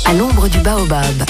à l'ombre du baobab.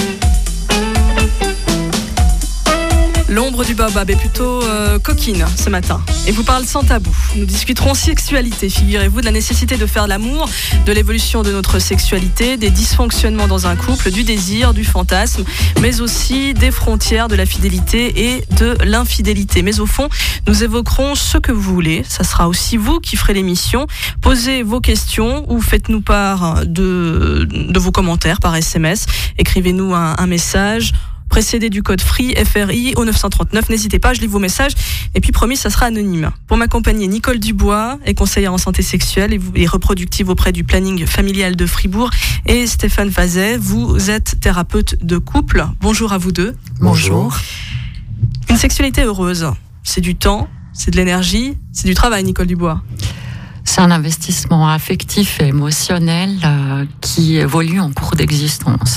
L'ombre du baobab est plutôt coquine ce matin et vous parle sans tabou. Nous discuterons sexualité, figurez-vous, de la nécessité de faire l'amour, de l'évolution de notre sexualité, des dysfonctionnements dans un couple, du désir, du fantasme, mais aussi des frontières de la fidélité et de l'infidélité. Mais au fond, nous évoquerons ce que vous voulez. Ça sera aussi vous qui ferez l'émission. Posez vos questions ou faites-nous part de vos commentaires par SMS. Écrivez-nous un message précédé du code FRI au 939. N'hésitez pas, je lis vos messages. Et puis promis, ça sera anonyme. Pour m'accompagner, Nicole Dubois est conseillère en santé sexuelle et reproductive auprès du planning familial de Fribourg. Et Stéphane Vazet, vous êtes thérapeute de couple. Bonjour à vous deux. Bonjour. Une sexualité heureuse, c'est du temps, c'est de l'énergie, c'est du travail, Nicole Dubois. C'est un investissement affectif et émotionnel qui évolue en cours d'existence.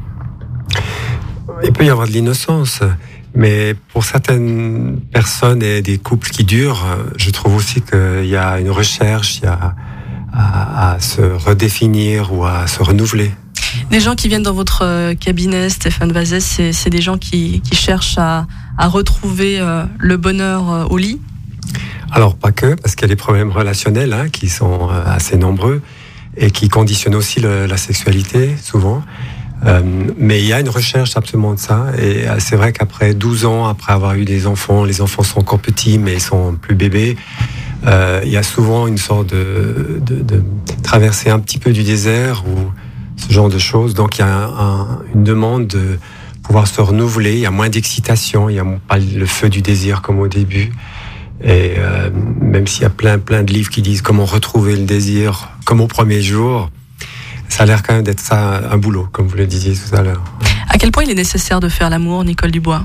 Il peut y avoir de l'innocence, mais pour certaines personnes et des couples qui durent, je trouve aussi qu'il y a une recherche, il y a à se redéfinir ou à se renouveler. Des gens qui viennent dans votre cabinet, Stéphane Vazet, c'est des gens qui cherchent à retrouver le bonheur au lit? Alors pas que, parce qu'il y a des problèmes relationnels qui sont assez nombreux et qui conditionnent aussi la sexualité, souvent. Mais il y a une recherche absolument de ça, et c'est vrai qu'après 12 ans, après avoir eu des enfants, les enfants sont encore petits mais ils sont plus bébés, il y a souvent une sorte de traversée un petit peu du désert ou ce genre de choses. Donc il y a une demande de pouvoir se renouveler, il y a moins d'excitation, il n'y a pas le feu du désir comme au début, et même s'il y a plein de livres qui disent comment retrouver le désir comme au premier jour, ça a l'air quand même d'être ça un boulot, comme vous le disiez tout à l'heure. À quel point il est nécessaire de faire l'amour, Nicole Dubois?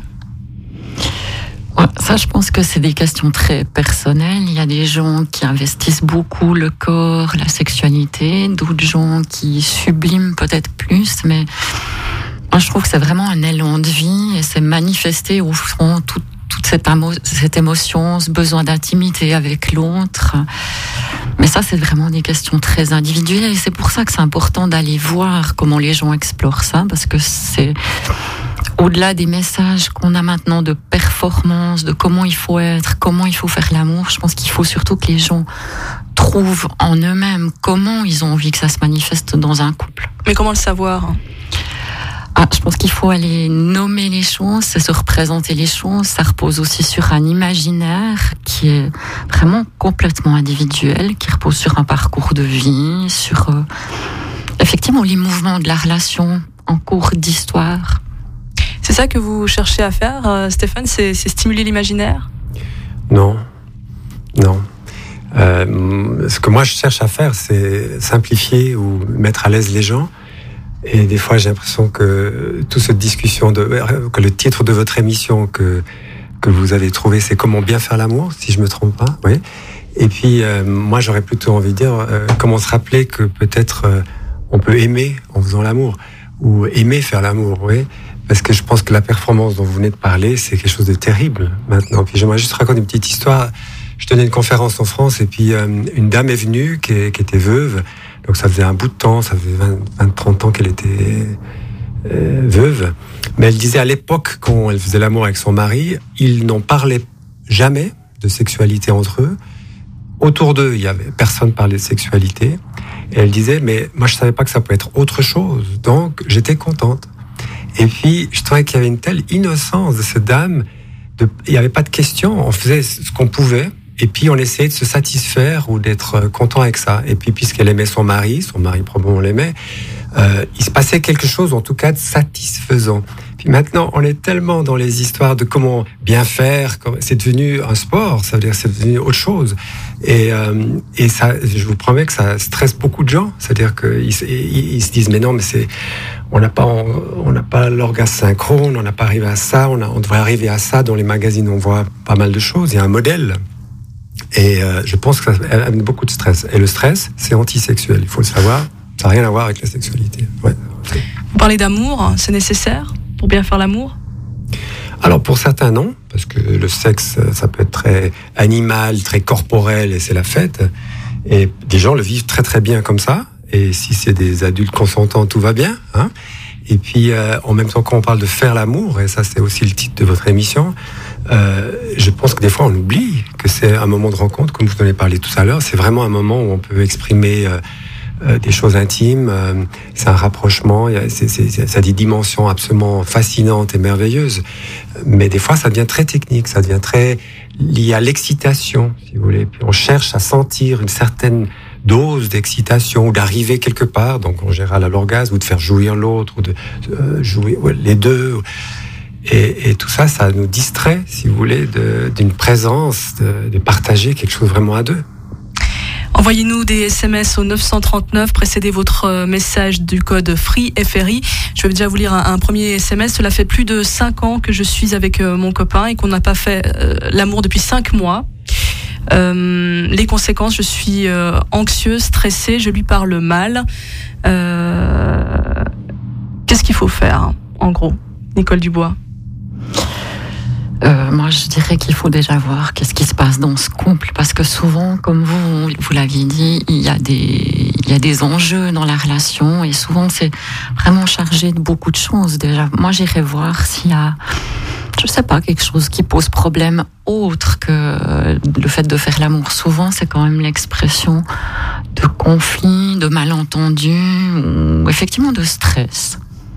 Ça, je pense que c'est des questions très personnelles. Il y a des gens qui investissent beaucoup le corps, la sexualité, d'autres gens qui subliment peut-être plus, mais moi je trouve que c'est vraiment un élan de vie et c'est manifesté au fond toute cette émotion, ce besoin d'intimité avec l'autre. Mais ça, c'est vraiment des questions très individuelles et c'est pour ça que c'est important d'aller voir comment les gens explorent ça, parce que c'est au-delà des messages qu'on a maintenant de performance, de comment il faut être, comment il faut faire l'amour. Je pense qu'il faut surtout que les gens trouvent en eux-mêmes comment ils ont envie que ça se manifeste dans un couple. Mais comment le savoir ? Je pense qu'il faut aller nommer les choses, se représenter les choses. Ça repose aussi sur un imaginaire qui est vraiment complètement individuel, qui repose sur un parcours de vie, sur effectivement les mouvements de la relation en cours d'histoire. C'est ça que vous cherchez à faire, Stéphane, c'est stimuler l'imaginaire ? Non. Ce que moi je cherche à faire, c'est simplifier ou mettre à l'aise les gens. Et des fois, j'ai l'impression que toute cette discussion, que le titre de votre émission que vous avez trouvé, c'est comment bien faire l'amour, si je me trompe pas. Oui. Et puis, moi, j'aurais plutôt envie de dire comment se rappeler que peut-être on peut aimer en faisant l'amour ou aimer faire l'amour. Oui. Parce que je pense que la performance dont vous venez de parler, c'est quelque chose de terrible maintenant. Puis j'aimerais juste raconter une petite histoire. Je tenais une conférence en France et puis une dame est venue qui était veuve. Donc ça faisait un bout de temps, ça faisait 20-30 ans qu'elle était veuve. Mais elle disait à l'époque, quand elle faisait l'amour avec son mari, ils n'en parlaient jamais de sexualité entre eux. Autour d'eux, personne parlait de sexualité. Et elle disait, mais moi je savais pas que ça pouvait être autre chose. Donc j'étais contente. Et puis je trouvais qu'il y avait une telle innocence de cette dame. Il n'y avait pas de questions, on faisait ce qu'on pouvait. Et puis on essayait de se satisfaire ou d'être content avec ça. Et puis puisqu'elle aimait son mari probablement l'aimait, il se passait quelque chose en tout cas de satisfaisant. Puis maintenant on est tellement dans les histoires de comment bien faire, c'est devenu un sport, ça veut dire c'est devenu autre chose. Et ça, je vous promets que ça stresse beaucoup de gens. C'est-à-dire qu'ils se disent mais non, mais on n'a pas l'orgasme synchrone, on n'a pas arrivé à ça, on devrait arriver à ça. Dans les magazines on voit pas mal de choses, il y a un modèle. Et je pense que ça amène beaucoup de stress. Et le stress, c'est antisexuel, il faut le savoir. Ça n'a rien à voir avec la sexualité. Ouais. Vous parlez d'amour, c'est nécessaire pour bien faire l'amour ? Alors pour certains, non. Parce que le sexe, ça peut être très animal, très corporel, et c'est la fête. Et des gens le vivent très très bien comme ça. Et si c'est des adultes consentants, tout va bien. Hein. Et puis, en même temps, quand on parle de faire l'amour, et ça c'est aussi le titre de votre émission, je pense que des fois on oublie que c'est un moment de rencontre, comme vous en avez parlé tout à l'heure. C'est vraiment un moment où on peut exprimer des choses intimes. C'est un rapprochement. Ça a des dimensions absolument fascinantes et merveilleuses. Mais des fois, ça devient très technique. Ça devient très lié à l'excitation, si vous voulez. Puis on cherche à sentir une certaine dose d'excitation ou d'arriver quelque part, donc en général à l'orgasme, ou de faire jouir l'autre, ou de jouir les deux. Et tout ça, ça nous distrait, si vous voulez, d'une présence, de partager quelque chose vraiment à deux. Envoyez-nous des SMS au 939, précédez votre message du code FREE, FRI. Je vais déjà vous lire un premier SMS. Cela fait plus de 5 ans que je suis avec mon copain et qu'on n'a pas fait l'amour depuis 5 mois. Les conséquences, je suis anxieuse, stressée, je lui parle mal. Qu'est-ce qu'il faut faire, en gros, Nicole Dubois? Moi, je dirais qu'il faut déjà voir qu'est-ce qui se passe dans ce couple, parce que souvent, comme vous l'aviez dit, il y a des enjeux dans la relation, et souvent c'est vraiment chargé de beaucoup de choses. Déjà, moi, j'irais voir s'il y a, je sais pas, quelque chose qui pose problème autre que le fait de faire l'amour. Souvent, c'est quand même l'expression de conflits, de malentendus, ou effectivement de stress.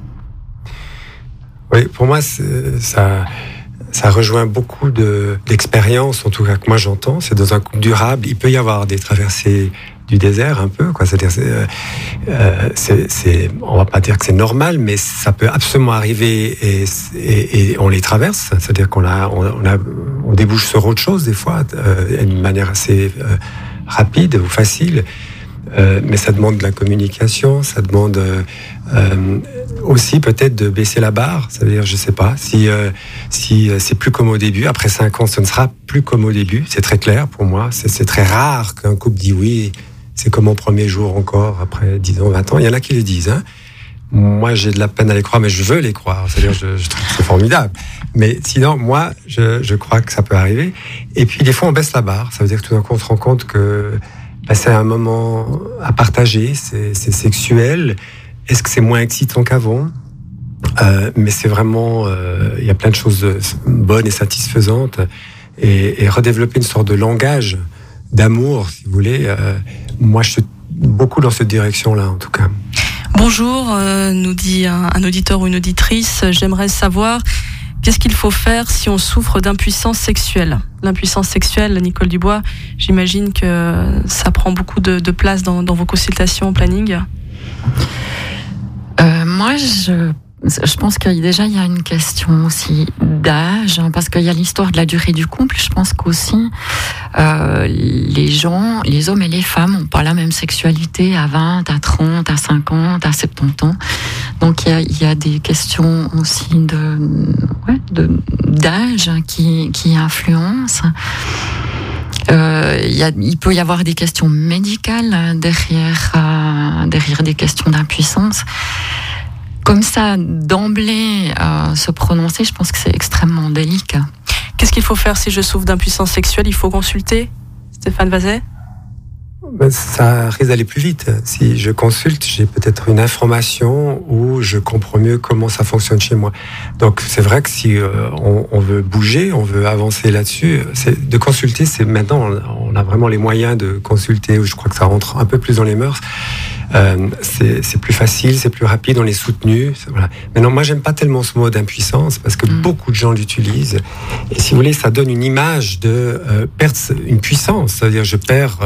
Oui, pour moi, ça rejoint beaucoup d'expériences, en tout cas que moi j'entends. C'est dans un couple durable, il peut y avoir des traversées du désert un peu, quoi. C'est-à-dire, on va pas dire que c'est normal, mais ça peut absolument arriver et on les traverse. C'est-à-dire on débouche sur autre chose des fois, d'une manière assez rapide ou facile. Mais ça demande de la communication, ça demande aussi peut-être de baisser la barre. Ça veut dire, je sais pas, si c'est plus comme au début, après 5 ans, ce ne sera plus comme au début. C'est très clair pour moi. C'est très rare qu'un couple dit oui, c'est comme au premier jour encore, après 10 ans, 20 ans. Il y en a qui le disent, hein. Moi, j'ai de la peine à les croire, mais je veux les croire. C'est-à-dire, je trouve que c'est formidable. Mais sinon, moi, je crois que ça peut arriver. Et puis, des fois, on baisse la barre. Ça veut dire que tout d'un coup, on se rend compte que c'est un moment à partager, c'est sexuel. Est-ce que c'est moins excitant qu'avant ? Mais c'est vraiment, il y a plein de choses bonnes et satisfaisantes. Et redévelopper une sorte de langage d'amour, si vous voulez. Moi, je suis beaucoup dans cette direction-là, en tout cas. Bonjour, nous dit un auditeur ou une auditrice. J'aimerais savoir qu'est-ce qu'il faut faire si on souffre d'impuissance sexuelle. L'impuissance sexuelle, Nicole Dubois, j'imagine que ça prend beaucoup de place dans vos consultations au planning. Moi, je pense qu'il y a une question aussi d'âge, hein, parce qu'il y a l'histoire de la durée du couple. Je pense qu'aussi les hommes et les femmes n'ont pas la même sexualité à 20, à 30, à 50, à 70 ans. Donc il y a des questions aussi d'âge qui influencent. Il peut y avoir des questions médicales derrière des questions d'impuissance. Comme ça, d'emblée, se prononcer, je pense que c'est extrêmement délicat. Qu'est-ce qu'il faut faire si je souffre d'impuissance sexuelle ? Il faut consulter ? Stéphane Vazet ? Ça risque d'aller plus vite. Si je consulte, j'ai peut-être une information où je comprends mieux comment ça fonctionne chez moi. Donc c'est vrai que si on veut bouger, on veut avancer là-dessus, de consulter, c'est maintenant on a vraiment les moyens de consulter. Je crois que ça rentre un peu plus dans les mœurs. C'est plus facile, c'est plus rapide, on est soutenu. Voilà. Maintenant, moi, j'aime pas tellement ce mot d'impuissance parce que beaucoup de gens l'utilisent. Et si vous voulez, ça donne une image de perdre une puissance. C'est-à-dire, je perds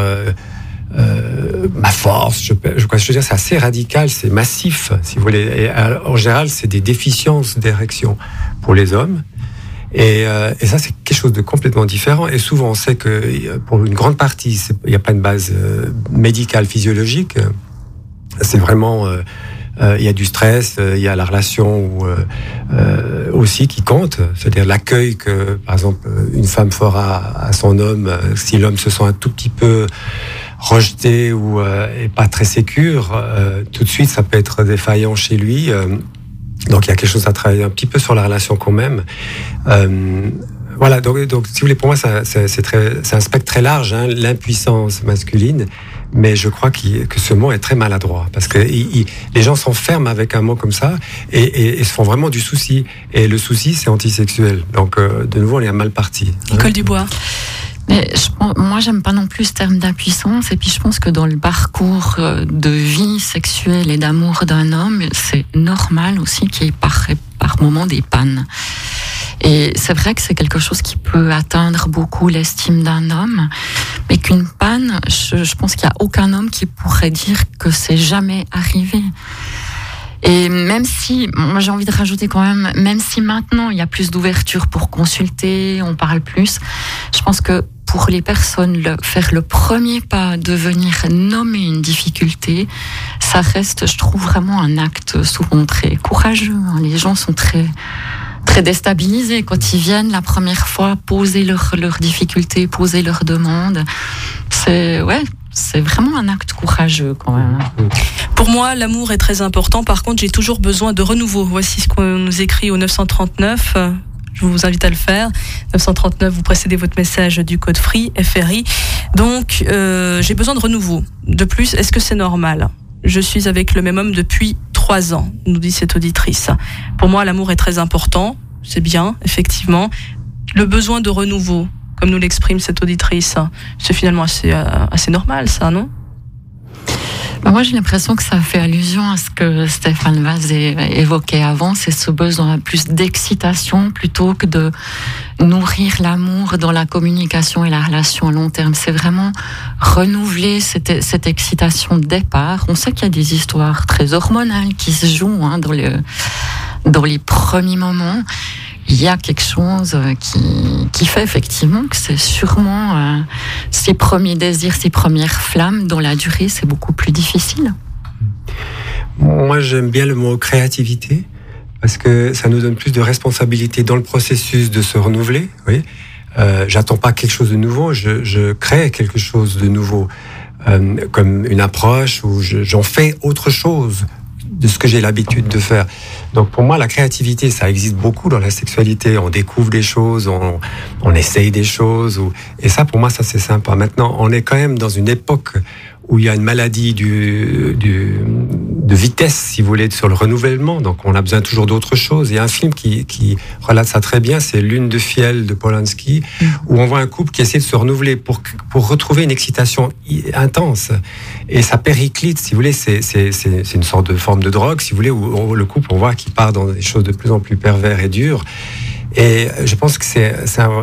ma force. Je veux dire, c'est assez radical, c'est massif, si vous voulez. Et en général, c'est des déficiences d'érection pour les hommes. Et ça, c'est quelque chose de complètement différent. Et souvent, on sait que pour une grande partie, il n'y a pas une base médicale, physiologique. C'est vraiment, il y a du stress, il y a la relation aussi qui compte. C'est-à-dire l'accueil que, par exemple, une femme fera à son homme, si l'homme se sent un tout petit peu rejeté ou est pas très sécure, tout de suite, ça peut être défaillant chez lui. Donc il y a quelque chose à travailler un petit peu sur la relation quand même. Voilà, donc si vous voulez, pour moi, c'est un spectre très large, hein, l'impuissance masculine. Mais je crois que ce mot est très maladroit parce que les gens s'enferment avec un mot comme ça et se font vraiment du souci. Et le souci, c'est antisexuel. Donc, de nouveau, on est mal parti. Nicole Dubois. Mais moi, j'aime pas non plus ce terme d'impuissance. Et puis, je pense que dans le parcours de vie sexuelle et d'amour d'un homme, c'est normal aussi qu'il y ait par moments des pannes. Et c'est vrai que c'est quelque chose qui peut atteindre beaucoup l'estime d'un homme, mais qu'une panne, je pense qu'il n'y a aucun homme qui pourrait dire que c'est jamais arrivé. Et même si, moi j'ai envie de rajouter quand même si maintenant il y a plus d'ouverture pour consulter, on parle plus, je pense que pour les personnes, faire le premier pas de venir nommer une difficulté, ça reste, je trouve, vraiment un acte souvent très courageux. Les gens sont très déstabilisés quand ils viennent la première fois poser leurs difficultés, poser leurs demandes. C'est vraiment un acte courageux quand même. Pour moi, l'amour est très important. Par contre, j'ai toujours besoin de renouveau. Voici ce qu'on nous écrit au 939. Je vous invite à le faire. 939, vous précédez votre message du code FRI. Donc, j'ai besoin de renouveau. De plus, est-ce que c'est normal ? Je suis avec le même homme depuis 3 ans, nous dit cette auditrice. Pour moi, l'amour est très important. C'est bien, effectivement. Le besoin de renouveau, comme nous l'exprime cette auditrice, c'est finalement assez normal, ça, non ? Moi, j'ai l'impression que ça fait allusion à ce que Stéphane Vaz évoquait avant, c'est ce besoin plus d'excitation plutôt que de nourrir l'amour dans la communication et la relation à long terme. C'est vraiment renouveler cette excitation de départ. On sait qu'il y a des histoires très hormonales qui se jouent dans les premiers moments. Il y a quelque chose qui fait effectivement que c'est sûrement ces premiers désirs, ces premières flammes, dans la durée, c'est beaucoup plus difficile. Moi, j'aime bien le mot créativité, parce que ça nous donne plus de responsabilité dans le processus de se renouveler. Oui. J'attends pas quelque chose de nouveau, je crée quelque chose de nouveau, comme une approche où j'en fais autre chose de ce que j'ai l'habitude de faire. Donc pour moi, la créativité, ça existe beaucoup dans la sexualité. On découvre des choses, on essaye des choses. Et ça, pour moi, ça c'est sympa. Maintenant, on est quand même dans une époque où il y a une maladie de vitesse, si vous voulez, sur le renouvellement. Donc on a besoin toujours d'autres choses. Il y a un film qui relate ça très bien, c'est Lune de fiel de Polanski, où on voit un couple qui essaie de se renouveler pour retrouver une excitation intense. Et ça périclite, si vous voulez, c'est une sorte de forme de drogue, si vous voulez, où le couple, on voit qu'il part dans des choses de plus en plus pervers et dures. Et je pense que c'est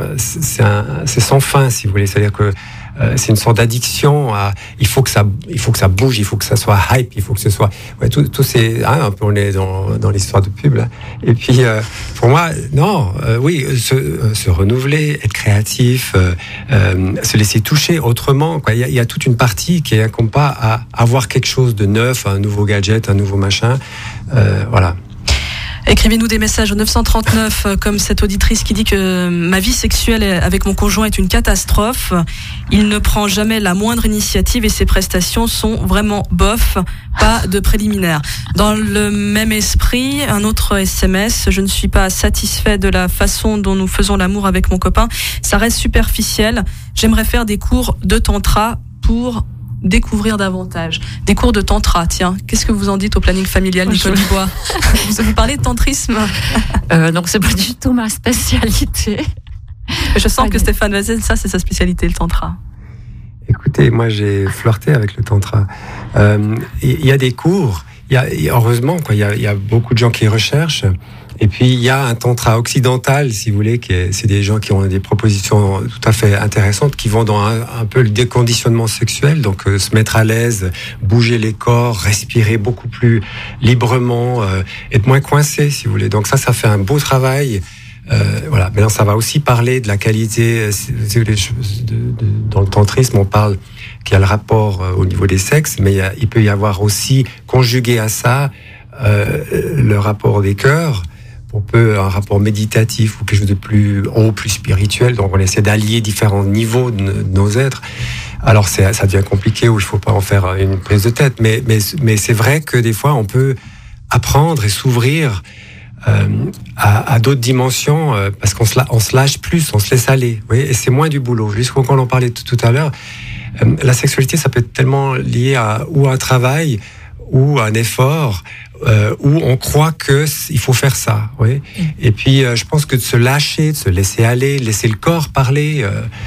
sans fin, si vous voulez. C'est-à-dire que c'est une sorte d'addiction à il faut que ça bouge, il faut que ça soit hype, il faut que ce soit tout c'est un peu, on est dans l'histoire de pub là. Et puis pour moi se renouveler, être créatif, se laisser toucher autrement, quoi. Il y a toute une partie qui incombe pas à avoir quelque chose de neuf, un nouveau gadget, un nouveau machin, voilà. Écrivez-nous des messages au 939, comme cette auditrice qui dit que ma vie sexuelle avec mon conjoint est une catastrophe. Il ne prend jamais la moindre initiative et ses prestations sont vraiment bof, pas de préliminaire. Dans le même esprit, un autre SMS, je ne suis pas satisfait de la façon dont nous faisons l'amour avec mon copain. Ça reste superficiel. J'aimerais faire des cours de tantra pour découvrir davantage. Des cours de tantra, tiens. Qu'est-ce que vous en dites au planning familial, Nicole Dubois ? Vous parlez de tantrisme ? Donc c'est pas du tout ma spécialité. Je sens que Stéphane Vazen, ça c'est sa spécialité, le tantra. Écoutez, moi j'ai flirté avec le tantra. Il y a des cours, heureusement, quoi, il y a beaucoup de gens qui recherchent. Et puis il y a un tantra occidental, si vous voulez, c'est des gens qui ont des propositions tout à fait intéressantes, qui vont dans un peu le déconditionnement sexuel, donc se mettre à l'aise, bouger les corps, respirer beaucoup plus librement, être moins coincé, si vous voulez. Donc ça fait un beau travail. Voilà. Maintenant, ça va aussi parler de la qualité. Dans le tantrisme, on parle qu'il y a le rapport au niveau des sexes, mais il peut y avoir aussi conjugué à ça le rapport des cœurs. Un rapport méditatif ou quelque chose de plus haut, plus spirituel. Donc on essaie d'allier différents niveaux de nos êtres. Alors ça devient compliqué, où il ne faut pas en faire une prise de tête. Mais c'est vrai que des fois on peut apprendre et s'ouvrir à d'autres dimensions, parce qu'on se lâche plus, on se laisse aller. Oui, et c'est moins du boulot. Juste quand on en parlait tout à l'heure, la sexualité, ça peut être tellement lié ou à un travail, ou à un effort, où on croit qu'il faut faire ça. Oui. Et puis, je pense que de se lâcher, de se laisser aller, laisser le corps parler.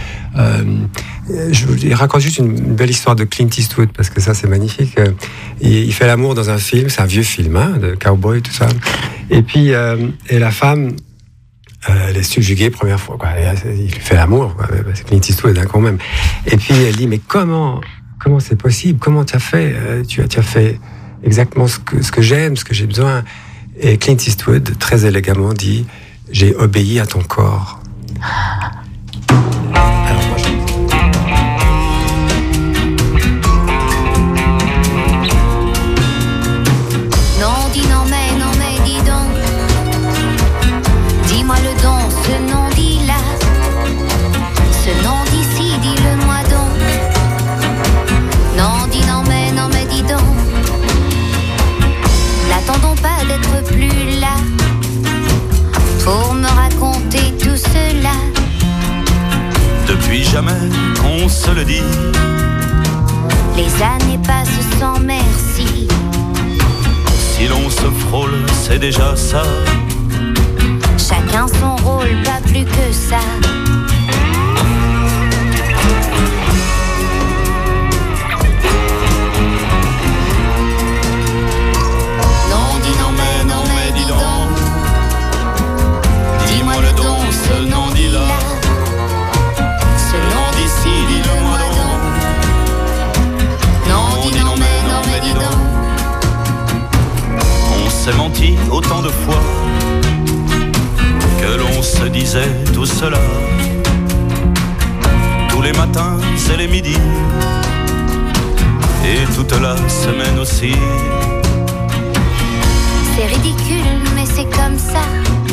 Je raconte juste une belle histoire de Clint Eastwood, parce que ça, c'est magnifique. Il fait l'amour dans un film, c'est un vieux film, de cowboy, tout ça. Et puis, et la femme, elle est subjuguée première fois, quoi. Il fait l'amour, quoi. C'est Clint Eastwood, quand même. Et puis, elle dit, mais comment c'est possible? Comment tu as fait? Tu as fait exactement ce que j'aime, ce que j'ai besoin. Et Clint Eastwood, très élégamment, dit, j'ai obéi à ton corps. Alors moi, jamais on se le dit. Les années passent sans merci. Si l'on se frôle, c'est déjà ça. Chacun son rôle, pas plus que ça. Non, dis non mais dis donc. Dis-moi le don, ce non dit là. Ce non d'ici, dis-le-moi donc. Non, dis non mais dis donc. On s'est menti autant de fois que l'on se disait tout cela. Tous les matins et les midis, et toute la semaine aussi. C'est ridicule mais c'est comme ça.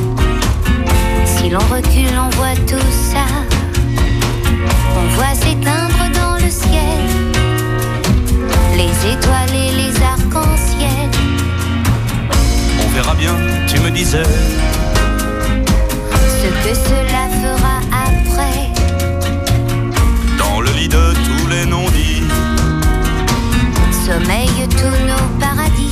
Si l'on recule on voit tout ça. On voit s'éteindre dans le ciel les étoiles et les arcs-en-ciel. On verra bien, tu me disais, ce que cela fera après. Dans le lit de tous les non-dits sommeillent tous nos paradis.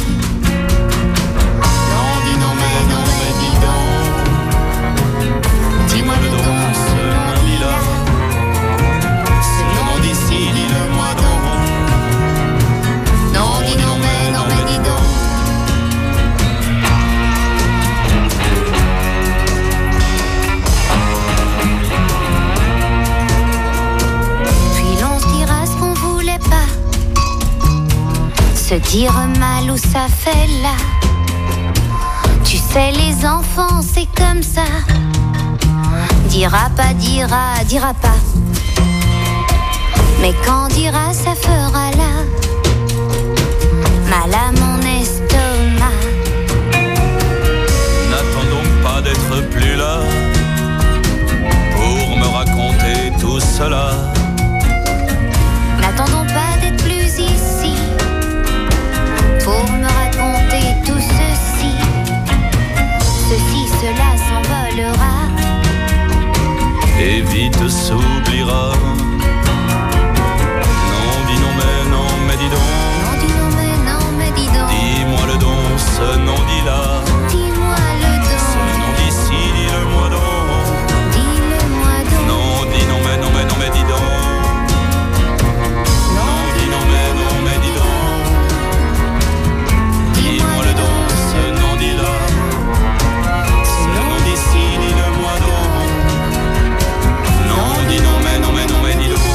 Non, dis non mais dis donc. Dis-moi le don, ce non-dit là. Ce non d'ici, dis-le-moi donc. Non, dis non mais dis donc. Puis l'on se dira ce qu'on voulait pas. Se dire mal où ça fait là. Tu sais les enfants c'est comme ça. Dira pas, dira pas. Mais quand dira ça fera là. Mal à mon estomac. N'attends donc pas d'être plus là pour me raconter tout cela. N'attendons pas d'être plus ici pour me raconter tout ceci. Ceci, cela s'envolera et vite s'oubliera. Non, dis non mais dis donc. Non, dis non mais dis donc. Dis-moi le don, ce non dit là. Dis-moi le don. Ce non d'ici, dis-le-moi donc. Dis-le-moi donc. Non, dis non mais dis donc. Non, dis non mais dis donc. Dis-moi le don, ce non dit là. Ce non d'ici, dis-le-moi donc. Non, dis non mais dis donc.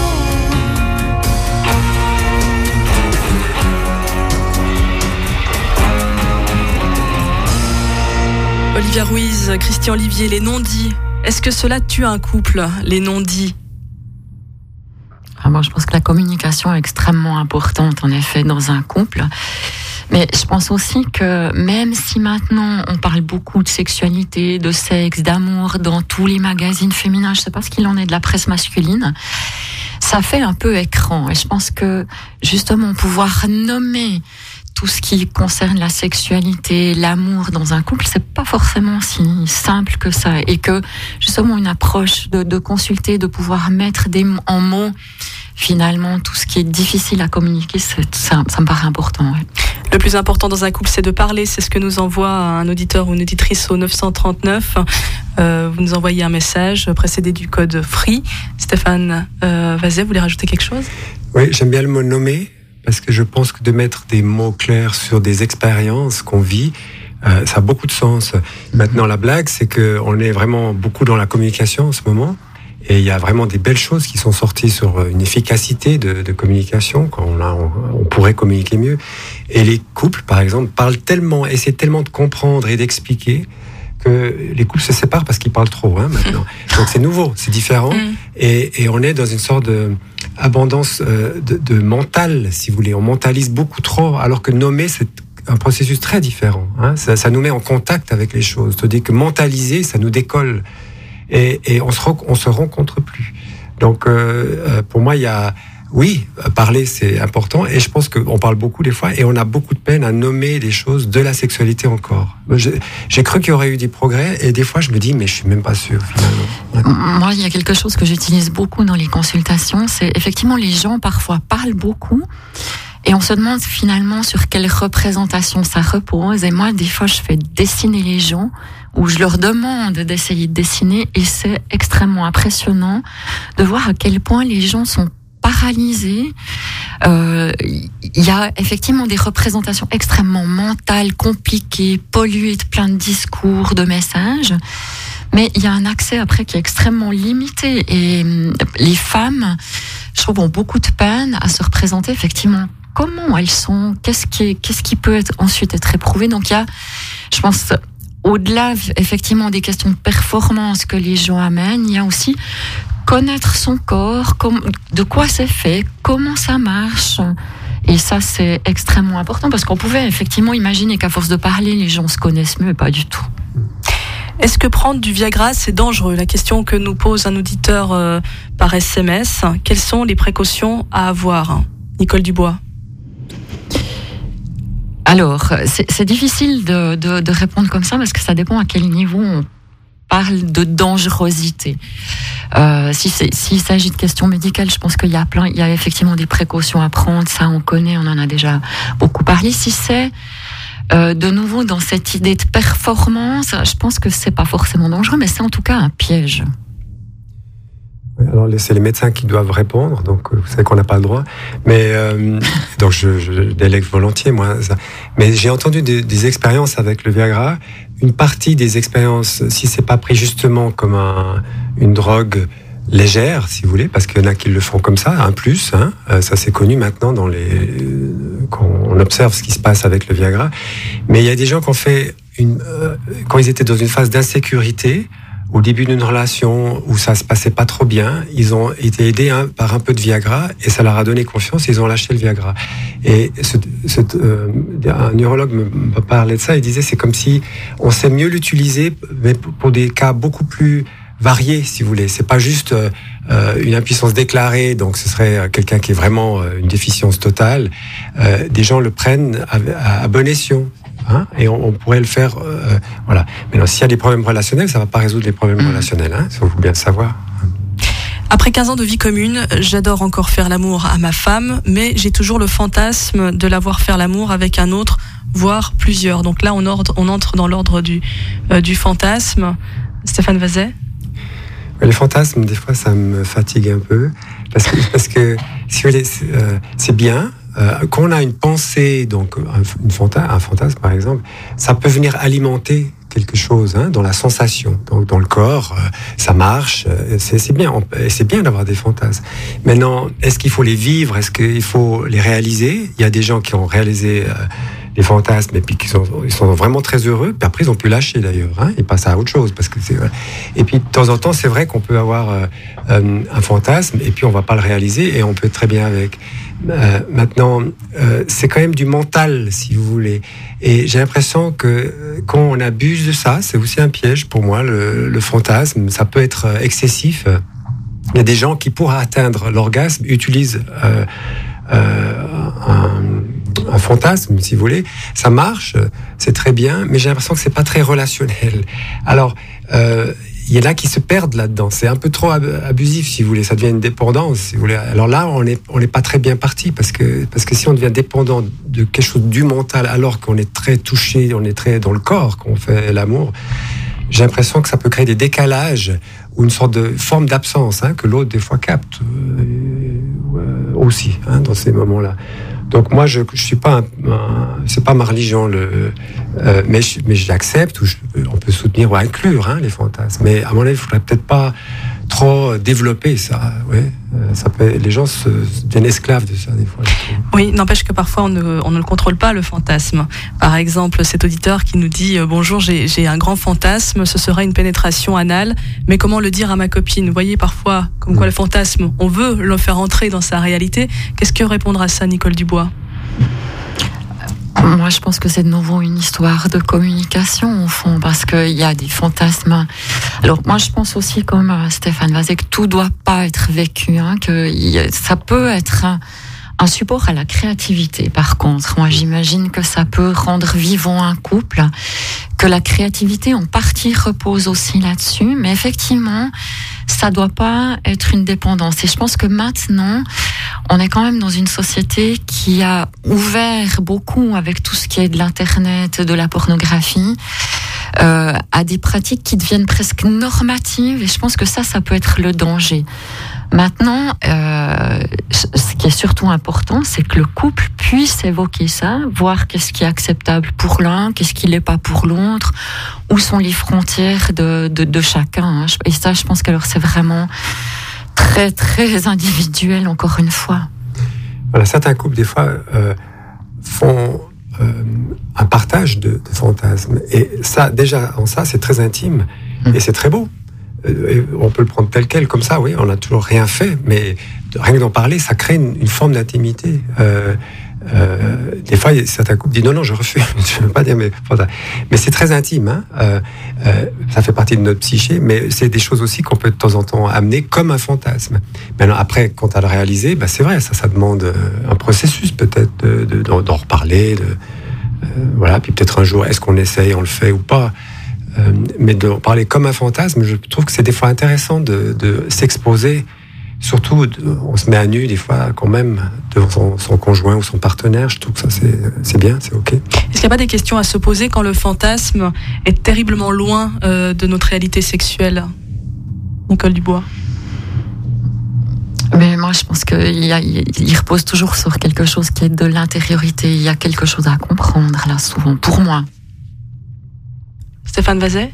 Olivia Ruiz, Christian Olivier, les non-dits. Est-ce que cela tue un couple, les non-dits? Moi, je pense que la communication est extrêmement importante, en effet, dans un couple. Mais je pense aussi que même si maintenant on parle beaucoup de sexualité, de sexe, d'amour dans tous les magazines féminins, je ne sais pas ce qu'il en est de la presse masculine, ça fait un peu écran. Et je pense que justement pouvoir nommer tout ce qui concerne la sexualité, l'amour dans un couple, c'est pas forcément si simple que ça. Et que, justement, une approche de consulter, de pouvoir mettre en mots, finalement, tout ce qui est difficile à communiquer, ça me paraît important. Ouais. Le plus important dans un couple, c'est de parler. C'est ce que nous envoie un auditeur ou une auditrice au 939. Vous nous envoyez un message précédé du code FREE. Stéphane Vazet, vous voulez rajouter quelque chose ? Oui, j'aime bien le mot nommer, parce que je pense que de mettre des mots clairs sur des expériences qu'on vit, ça a beaucoup de sens. Maintenant, la blague, c'est qu'on est vraiment beaucoup dans la communication en ce moment. Et il y a vraiment des belles choses qui sont sorties sur une efficacité de communication, quand on pourrait communiquer mieux. Et les couples, par exemple, essaient tellement de comprendre et d'expliquer que les couples se séparent parce qu'ils parlent trop, maintenant. Donc c'est nouveau, c'est différent. Et on est dans une sorte d'abondance de mental, si vous voulez. On mentalise beaucoup trop, alors que nommer, c'est un processus très différent. Ça nous met en contact avec les choses. C'est-à-dire que mentaliser, ça nous décolle. Et on se rencontre plus. Donc, pour moi, parler, c'est important. Et je pense qu'on parle beaucoup des fois, et on a beaucoup de peine à nommer des choses de la sexualité encore. J'ai cru qu'il y aurait eu des progrès, et des fois, je me dis, mais je suis même pas sûr, finalement. Moi, il y a quelque chose que j'utilise beaucoup dans les consultations, c'est effectivement, les gens, parfois, parlent beaucoup, et on se demande finalement sur quelle représentation ça repose. Et moi, des fois, je fais dessiner les gens, où je leur demande d'essayer de dessiner, et c'est extrêmement impressionnant de voir à quel point les gens sont paralysés. Il y a effectivement des représentations extrêmement mentales, compliquées, polluées de plein de discours, de messages, mais il y a un accès après qui est extrêmement limité, et les femmes, je trouve, ont beaucoup de peine à se représenter effectivement comment elles sont, qu'est-ce qui peut ensuite être éprouvé. Donc il y a, je pense, au-delà effectivement des questions de performance que les gens amènent, il y a aussi connaître son corps, de quoi c'est fait, comment ça marche. Et ça, c'est extrêmement important, parce qu'on pouvait effectivement imaginer qu'à force de parler, les gens se connaissent mieux, pas du tout. Est-ce que prendre du Viagra, c'est dangereux ? La question que nous pose un auditeur par SMS. Quelles sont les précautions à avoir ? Nicole Dubois. Alors, c'est difficile de répondre comme ça, parce que ça dépend à quel niveau on parle de dangerosité. S'il s'agit de questions médicales, je pense qu'il y a effectivement des précautions à prendre, ça on connaît, on en a déjà beaucoup parlé. Si c'est de nouveau dans cette idée de performance, je pense que c'est pas forcément dangereux, mais c'est en tout cas un piège. Alors, c'est les médecins qui doivent répondre, donc vous savez qu'on n'a pas le droit. Mais donc je délègue volontiers, moi. Ça. Mais j'ai entendu des expériences avec le Viagra. Une partie des expériences, si c'est pas pris justement comme une drogue légère, si vous voulez, parce qu'il y en a qui le font comme ça, un plus. Ça c'est connu maintenant quand on observe ce qui se passe avec le Viagra. Mais il y a des gens qui ont fait quand ils étaient dans une phase d'insécurité, au début d'une relation où ça se passait pas trop bien, ils ont été aidés par un peu de Viagra, et ça leur a donné confiance, et ils ont lâché le Viagra. Et un neurologue me parlait de ça, il disait c'est comme si on sait mieux l'utiliser, mais pour des cas beaucoup plus variés, si vous voulez. C'est pas juste une impuissance déclarée, donc ce serait quelqu'un qui est vraiment une déficience totale. Des gens le prennent à bon escient. Et on pourrait le faire, voilà. Maintenant, s'il y a des problèmes relationnels, ça ne va pas résoudre les problèmes relationnels, ça faut bien le savoir. Après 15 ans de vie commune, j'adore encore faire l'amour à ma femme, mais j'ai toujours le fantasme de la voir faire l'amour avec un autre, voire plusieurs. Donc là, on entre dans l'ordre du fantasme. Stéphane Vazet ? Les fantasmes, des fois, ça me fatigue un peu, parce que si vous voulez, c'est bien. Quand on a une pensée, donc un fantasme par exemple, ça peut venir alimenter quelque chose dans la sensation, donc dans le corps, ça marche, c'est bien, c'est bien d'avoir des fantasmes. Maintenant, est-ce qu'il faut les vivre, est-ce qu'il faut les réaliser ? Il y a des gens qui ont réalisé des fantasmes et puis ils sont vraiment très heureux, puis après ils ont pu lâcher d'ailleurs, ils passent à autre chose, parce que et puis de temps en temps c'est vrai qu'on peut avoir un fantasme et puis on va pas le réaliser et on peut être très bien avec. Maintenant, c'est quand même du mental, si vous voulez. Et j'ai l'impression que quand on abuse de ça, c'est aussi un piège pour moi, le fantasme. Ça peut être excessif. Il y a des gens qui, pour atteindre l'orgasme, utilisent un fantasme, si vous voulez, ça marche, c'est très bien, mais j'ai l'impression que c'est pas très relationnel. Alors, il y en a qui se perdent là-dedans. C'est un peu trop abusif, si vous voulez. Ça devient une dépendance, si vous voulez. Alors là, on n'est pas très bien parti, parce que si on devient dépendant de quelque chose du mental, alors qu'on est très touché, on est très dans le corps, qu'on fait l'amour, j'ai l'impression que ça peut créer des décalages ou une sorte de forme d'absence, que l'autre des fois capte aussi, dans ces moments-là. Donc moi, je suis pas c'est pas ma religion, mais je l'accepte, on peut soutenir ou inclure les fantasmes. Mais à mon avis, il faudrait peut-être pas trop développer ça. Ouais, les gens deviennent esclaves de ça des fois. Oui, n'empêche que parfois on ne le contrôle pas, le fantasme. Par exemple, cet auditeur qui nous dit bonjour, j'ai un grand fantasme, ce sera une pénétration anale, mais comment le dire à ma copine? Vous voyez parfois comme quoi le fantasme, on veut le faire entrer dans sa réalité. Qu'est-ce que répondra à ça, Nicole Dubois? Moi, je pense que c'est de nouveau une histoire de communication, au fond, parce qu'il y a des fantasmes. Alors, moi, je pense aussi, comme Stéphane Vazé, que tout doit pas être vécu, que ça peut être un support à la créativité. Par contre, moi, j'imagine que ça peut rendre vivant un couple, que la créativité, en partie, repose aussi là-dessus, mais effectivement, ça doit pas être une dépendance. Et je pense que maintenant, on est quand même dans une société qui a ouvert beaucoup, avec tout ce qui est de l'internet, de la pornographie, à des pratiques qui deviennent presque normatives. Et je pense que ça peut être le danger. Maintenant, ce qui est surtout important, c'est que le couple puisse évoquer ça, voir qu'est-ce qui est acceptable pour l'un, qu'est-ce qui l'est pas pour l'autre, où sont les frontières de chacun. Et ça, je pense que alors c'est vraiment très, très individuel, encore une fois. Voilà, certains couples, des fois, font un partage de fantasmes. Et ça, déjà, en ça, c'est très intime. Et c'est très beau. On peut le prendre tel quel, comme ça, oui, on n'a toujours rien fait, mais rien que d'en parler, ça crée une forme d'intimité. Des fois, certains couples disent non, je refuse, je ne veux pas dire, mais c'est très intime. Ça fait partie de notre psyché, mais c'est des choses aussi qu'on peut de temps en temps amener comme un fantasme. Maintenant, après, quand à le réaliser, c'est vrai, ça demande un processus peut-être d'en reparler, voilà, puis peut-être un jour, est-ce qu'on essaye, on le fait ou pas. Mais de parler comme un fantasme, je trouve que c'est des fois intéressant de s'exposer. Surtout, on se met à nu des fois quand même devant son conjoint ou son partenaire. Je trouve que ça c'est bien, c'est ok. Est-ce qu'il n'y a pas des questions à se poser quand le fantasme est terriblement loin de notre réalité sexuelle, Nicole Dubois? Mais moi, je pense qu'il repose toujours sur quelque chose qui est de l'intériorité. Il y a quelque chose à comprendre là, souvent, pour moi. Stéphane Vazé?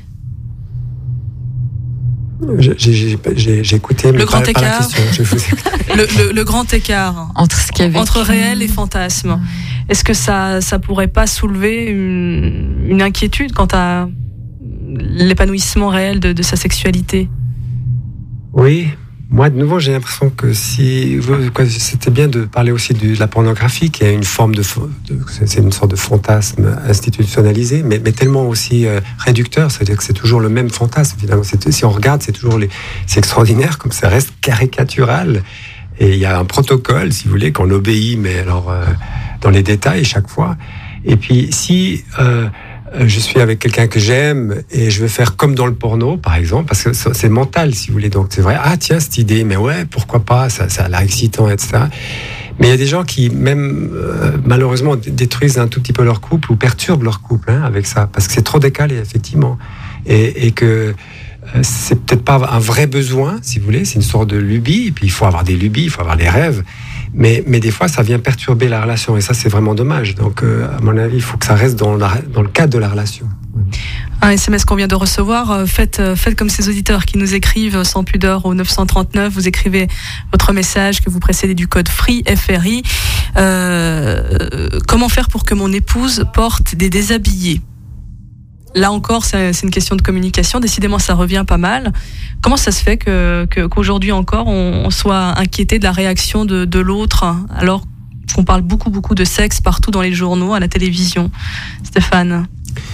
J'ai écouté, mais le grand écart. Le grand écart entre réel et fantasme. Est-ce que ça pourrait pas soulever une inquiétude quant à l'épanouissement réel de sa sexualité? Oui. Moi, de nouveau, j'ai l'impression que c'était bien de parler aussi de la pornographie, qui est une forme c'est une sorte de fantasme institutionnalisé, mais tellement aussi réducteur, c'est-à-dire que c'est toujours le même fantasme, finalement. Si on regarde, c'est extraordinaire, comme ça reste caricatural, et il y a un protocole, si vous voulez, qu'on obéit, mais alors dans les détails chaque fois. Et puis, si je suis avec quelqu'un que j'aime et je veux faire comme dans le porno, par exemple, parce que c'est mental, si vous voulez. Donc c'est vrai, tiens, cette idée, mais ouais, pourquoi pas, ça a l'air excitant, etc. Mais il y a des gens qui, même malheureusement, détruisent un tout petit peu leur couple ou perturbent leur couple avec ça, parce que c'est trop décalé, effectivement. Et que c'est peut-être pas un vrai besoin, si vous voulez, c'est une sorte de lubie, et puis il faut avoir des lubies, il faut avoir des rêves. Mais des fois, ça vient perturber la relation. Et ça, c'est vraiment dommage. Donc, à mon avis, il faut que ça reste dans le cadre de la relation. Un SMS qu'on vient de recevoir. Faites comme ces auditeurs qui nous écrivent sans pudeur au 939. Vous écrivez votre message que vous précédez du code FRI, FRI. Comment faire pour que mon épouse porte des déshabillés? Là encore, c'est une question de communication. Décidément, ça revient pas mal. Comment ça se fait qu'aujourd'hui encore, on soit inquiété de la réaction de l'autre, alors qu'on parle beaucoup de sexe partout dans les journaux, à la télévision? Stéphane?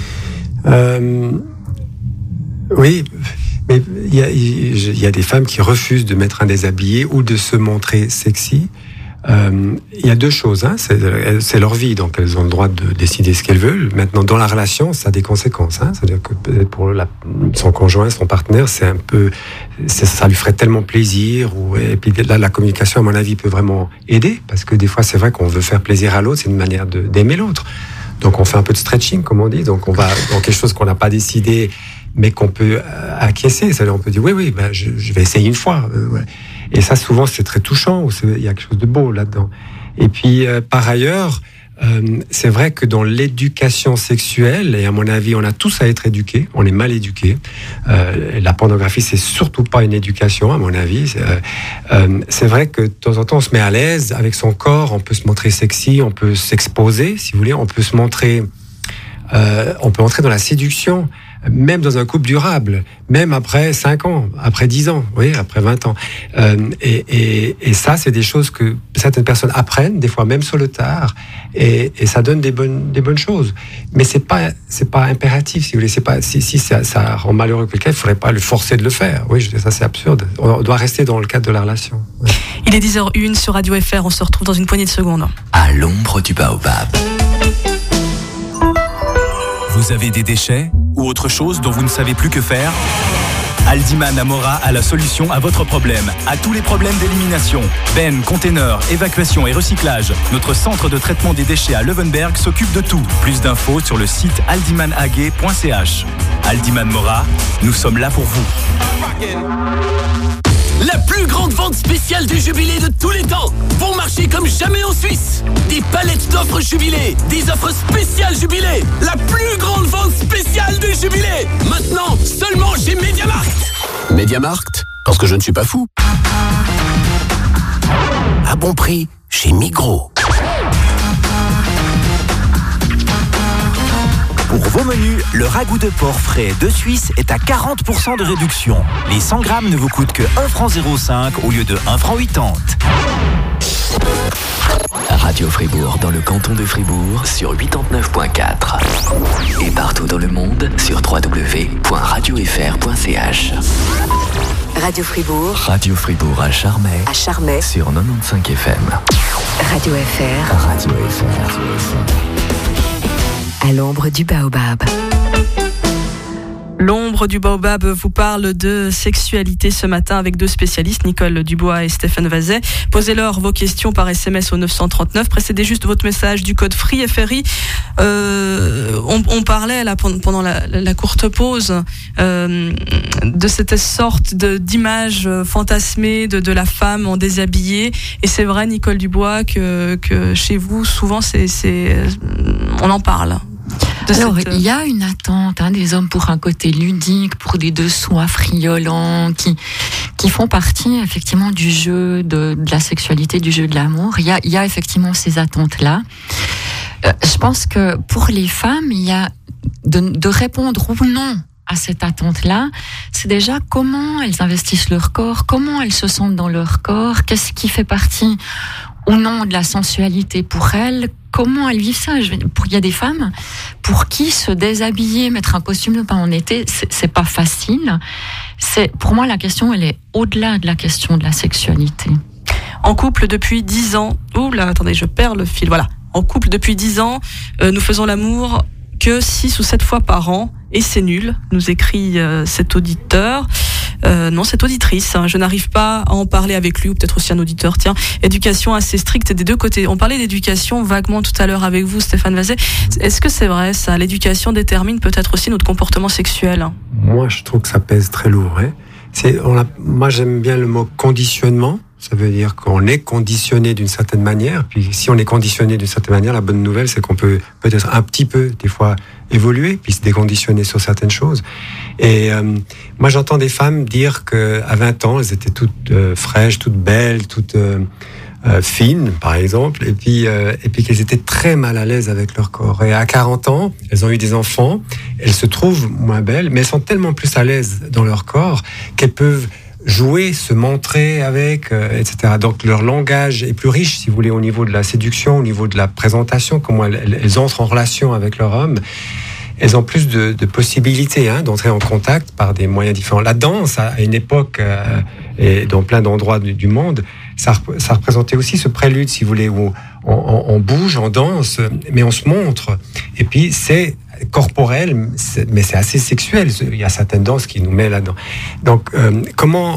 Oui, mais il y a des femmes qui refusent de mettre un déshabillé ou de se montrer sexy. Il y a deux choses. C'est leur vie, donc elles ont le droit de décider ce qu'elles veulent. Maintenant, dans la relation, ça a des conséquences. C'est-à-dire que peut-être pour son conjoint, son partenaire, ça lui ferait tellement plaisir. Et puis là, la communication, à mon avis, peut vraiment aider, parce que des fois, c'est vrai qu'on veut faire plaisir à l'autre, c'est une manière d'aimer l'autre. Donc on fait un peu de stretching, comme on dit. Donc on va dans quelque chose qu'on n'a pas décidé, mais qu'on peut acquiescer. C'est-à-dire on peut dire oui, je vais essayer une fois. Ouais. Et ça, souvent, c'est très touchant. Il y a quelque chose de beau là-dedans. Et puis, par ailleurs, c'est vrai que dans l'éducation sexuelle, et à mon avis, on a tous à être éduqués, on est mal éduqués. La pornographie, c'est surtout pas une éducation, à mon avis. C'est vrai que de temps en temps, on se met à l'aise avec son corps, on peut se montrer sexy, on peut s'exposer, si vous voulez, on peut se montrer... on peut entrer dans la séduction, même dans un couple durable, même après 5 ans, après 10 ans, oui, après 20 ans. Et ça, c'est des choses que certaines personnes apprennent, des fois même sur le tard, et ça donne des bonnes choses. Mais c'est pas impératif, si vous voulez. C'est pas, si ça rend malheureux quelqu'un, il faudrait pas le forcer de le faire. Oui, ça c'est absurde. On doit rester dans le cadre de la relation. Oui. Il est 10h01 sur Radio FR, on se retrouve dans une poignée de secondes. À l'ombre du baobab. Vous avez des déchets ou autre chose dont vous ne savez plus que faire ? Aldiman Amora a la solution à votre problème, à tous les problèmes d'élimination. Bennes, containers, évacuation et recyclage. Notre centre de traitement des déchets à Leuvenberg s'occupe de tout. Plus d'infos sur le site aldimanag.ch. Aldiman Mora, nous sommes là pour vous. La plus grande vente spéciale du Jubilé de tous les temps. Bon marché comme jamais en Suisse. Des palettes d'offres Jubilé. Des offres spéciales Jubilé. La plus grande vente spéciale du Jubilé. Maintenant, seulement chez Mediamarkt. Mediamarkt, parce que je ne suis pas fou. À bon prix, chez Migros. Pour vos menus, le ragoût de porc frais de Suisse est à 40% de réduction. Les 100 grammes ne vous coûtent que 1,05 franc au lieu de 1,80 franc. Radio Fribourg dans le canton de Fribourg sur 89.4 et partout dans le monde sur www.radiofr.ch. Radio Fribourg. Radio Fribourg à Charmey. À Charmey. Sur 95 FM. Radio FR. Radio FR. À l'ombre du baobab. L'ombre du baobab vous parle de sexualité ce matin avec deux spécialistes, Nicole Dubois et Stéphane Vazet. Posez-leur vos questions par SMS au 939. Précédez juste votre message du code FRI, FRI. On parlait là pendant la courte pause de cette sorte d'image fantasmée de la femme en déshabillé. Et c'est vrai, Nicole Dubois, que chez vous, souvent, on en parle. Alors, il y a une attente des hommes pour un côté ludique, pour des dessous affriolants, qui font partie effectivement du jeu de la sexualité, du jeu de l'amour. Il y a effectivement ces attentes-là. Je pense que pour les femmes, il y a de répondre ou non à cette attente-là, c'est déjà comment elles investissent leur corps, comment elles se sentent dans leur corps, qu'est-ce qui fait partie ou non de la sensualité pour elles, comment elles vivent ça. Il y a des femmes pour qui se déshabiller, mettre un costume de bain en été, c'est pas facile. Pour moi, la question, elle est au-delà de la question de la sexualité. En couple depuis 10 ans. Ouh là, attendez, je perds le fil. Voilà. En couple depuis 10 ans, nous faisons l'amour que 6 ou 7 fois par an. Et c'est nul, nous écrit cet auditeur. Non, cette auditrice. Je n'arrive pas à en parler avec lui, ou peut-être aussi un auditeur. Tiens, éducation assez stricte des deux côtés. On parlait d'éducation vaguement tout à l'heure avec vous, Stéphane Vazet. Est-ce que c'est vrai, ça ? L'éducation détermine peut-être aussi notre comportement sexuel ? Moi, je trouve que ça pèse très lourd. Moi, j'aime bien le mot conditionnement. Ça veut dire qu'on est conditionné d'une certaine manière. Puis si on est conditionné d'une certaine manière, la bonne nouvelle, c'est qu'on peut peut-être un petit peu, des fois, évoluer, puis se déconditionner sur certaines choses. Et moi, j'entends des femmes dire qu'à 20 ans, elles étaient toutes fraîches, toutes belles, toutes fines, par exemple, et puis qu'elles étaient très mal à l'aise avec leur corps. Et à 40 ans, elles ont eu des enfants, elles se trouvent moins belles, mais elles sont tellement plus à l'aise dans leur corps qu'elles peuvent jouer, se montrer avec, etc. Donc leur langage est plus riche, si vous voulez, au niveau de la séduction, au niveau de la présentation, comment elles entrent en relation avec leur homme. Elles ont plus de possibilités d'entrer en contact par des moyens différents. La danse, à une époque, et dans plein d'endroits du monde, ça représentait aussi ce prélude, si vous voulez, où on bouge, on danse, mais on se montre. Et puis, c'est corporel, mais c'est assez sexuel. Il y a certaines danses qui nous mettent là-dedans. Donc, comment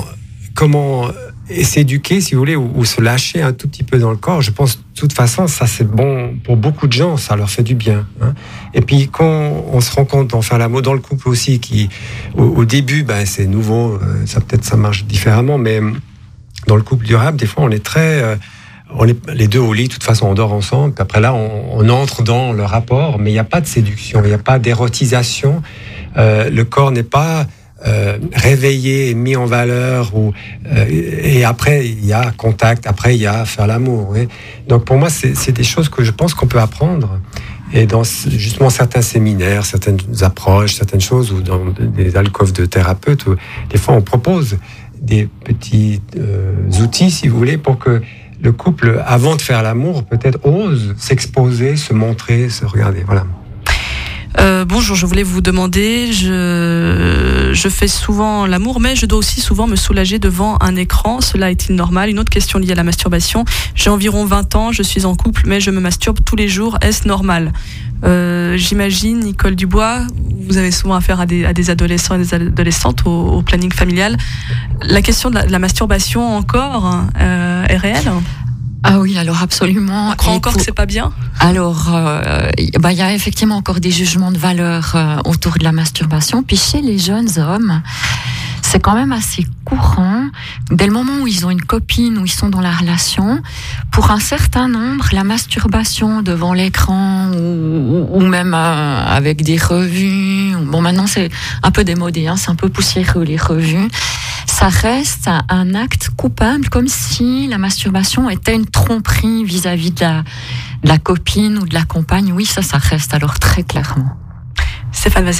s'éduquer, si vous voulez, ou se lâcher un tout petit peu dans le corps. Je pense, de toute façon, ça c'est bon pour beaucoup de gens, ça leur fait du bien. Hein. Et puis quand on se rend compte d'en faire l'amour dans le couple aussi, qui au début, c'est nouveau, ça marche différemment, mais dans le couple durable, des fois, on est les deux au lit, de toute façon, on dort ensemble. Puis après là, on entre dans le rapport, mais il n'y a pas de séduction, il n'y a pas d'érotisation. Le corps n'est pas réveillé, mis en valeur, et après il y a contact, après il y a faire l'amour. Oui. Donc pour moi, c'est des choses que je pense qu'on peut apprendre. Et dans justement certains séminaires, certaines approches, certaines choses, ou dans des alcôves de thérapeutes, où des fois on propose des petits outils, si vous voulez, pour que le couple, avant de faire l'amour, peut-être ose s'exposer, se montrer, se regarder. Voilà. Bonjour, je voulais vous demander, je fais souvent l'amour, mais je dois aussi souvent me soulager devant un écran. Cela est-il normal ? Une autre question liée à la masturbation. J'ai environ 20 ans, je suis en couple, mais je me masturbe tous les jours. Est-ce normal ? J'imagine, Nicole Dubois, vous avez souvent affaire à des adolescents et des adolescentes au planning familial. La question de la masturbation encore est réelle ? Ah oui, alors absolument. On croit encore que c'est pas bien ? Alors, il y a effectivement encore des jugements de valeur autour de la masturbation. Puis chez les jeunes hommes, c'est quand même assez courant, dès le moment où ils ont une copine, où ils sont dans la relation, pour un certain nombre, la masturbation devant l'écran ou même avec des revues, bon maintenant c'est un peu démodé, c'est un peu poussiéreux les revues, ça reste un acte coupable, comme si la masturbation était une tromperie vis-à-vis de la copine ou de la compagne. Oui, ça reste alors très clairement. Stéphane Vazet ?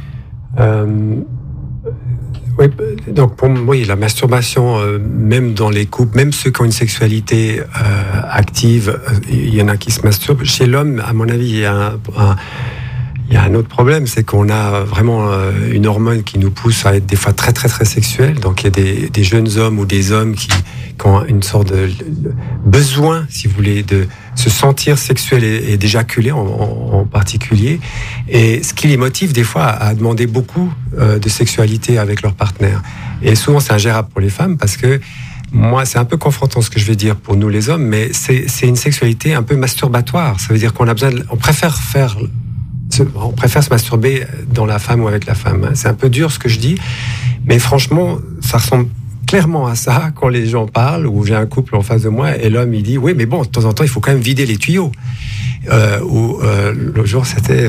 Oui, donc pour moi, la masturbation, même dans les couples, même ceux qui ont une sexualité active, il y en a qui se masturbent. Chez l'homme, à mon avis, il y a un autre problème, c'est qu'on a vraiment une hormone qui nous pousse à être des fois très très très sexuels. Donc il y a des jeunes hommes ou des hommes qui ont une sorte de besoin, si vous voulez, de se sentir sexuel et d'éjaculer en particulier. Et ce qui les motive des fois à demander beaucoup de sexualité avec leur partenaire. Et souvent c'est ingérable pour les femmes parce que moi, c'est un peu confrontant ce que je vais dire pour nous les hommes, mais c'est une sexualité un peu masturbatoire. Ça veut dire qu'on a besoin, on préfère se masturber dans la femme ou avec la femme. C'est un peu dur ce que je dis, mais franchement, ça ressemble clairement à ça quand les gens parlent, ou j'ai un couple en face de moi et l'homme il dit oui, mais bon, de temps en temps il faut quand même vider les tuyaux. L'autre jour c'était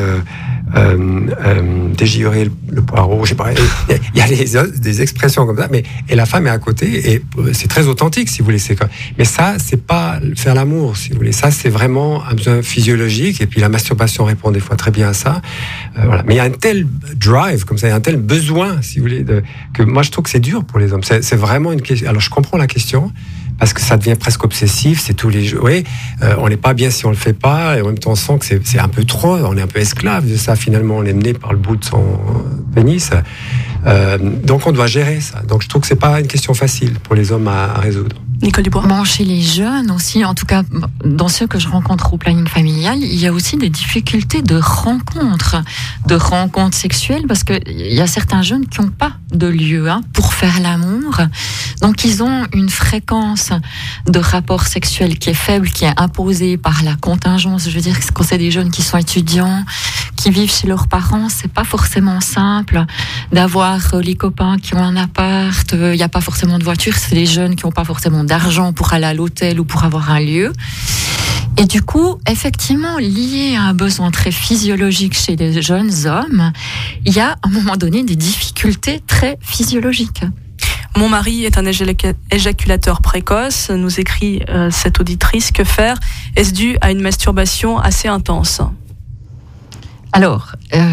dégivrer le poireau, je sais pas. Il y a des expressions comme ça, et la femme est à côté et c'est très authentique, si vous voulez. Mais ça, c'est pas faire l'amour, si vous voulez. Ça, c'est vraiment un besoin physiologique. Et puis la masturbation répond des fois très bien à ça. Voilà. Mais il y a un tel drive comme ça, il y a un tel besoin, si vous voulez, que moi je trouve que c'est dur pour les hommes. C'est vraiment une question. Alors je comprends la question. Parce que ça devient presque obsessif, c'est tous les jours. Oui, on n'est pas bien si on le fait pas, et en même temps on sent que c'est un peu trop, on est un peu esclave de ça finalement, on est mené par le bout de son pénis. Donc on doit gérer ça. Donc je trouve que c'est pas une question facile pour les hommes à résoudre. Nicole Dubois. Bon, chez les jeunes aussi, en tout cas dans ceux que je rencontre au planning familial, il y a aussi des difficultés de rencontres sexuelles, parce que il y a certains jeunes qui n'ont pas de lieu pour faire l'amour, donc ils ont une fréquence de rapport sexuel qui est faible, qui est imposée par la contingence. Je veux dire, quand c'est des jeunes qui sont étudiants, qui vivent chez leurs parents, c'est pas forcément simple d'avoir les copains qui ont un appart, il n'y a pas forcément de voiture, c'est des jeunes qui n'ont pas forcément d'argent pour aller à l'hôtel ou pour avoir un lieu. Et du coup, effectivement, lié à un besoin très physiologique chez les jeunes hommes, il y a à un moment donné des difficultés très physiologiques. Mon mari est un éjaculateur précoce, nous écrit cette auditrice. Que faire ? Est-ce dû à une masturbation assez intense ? Alors,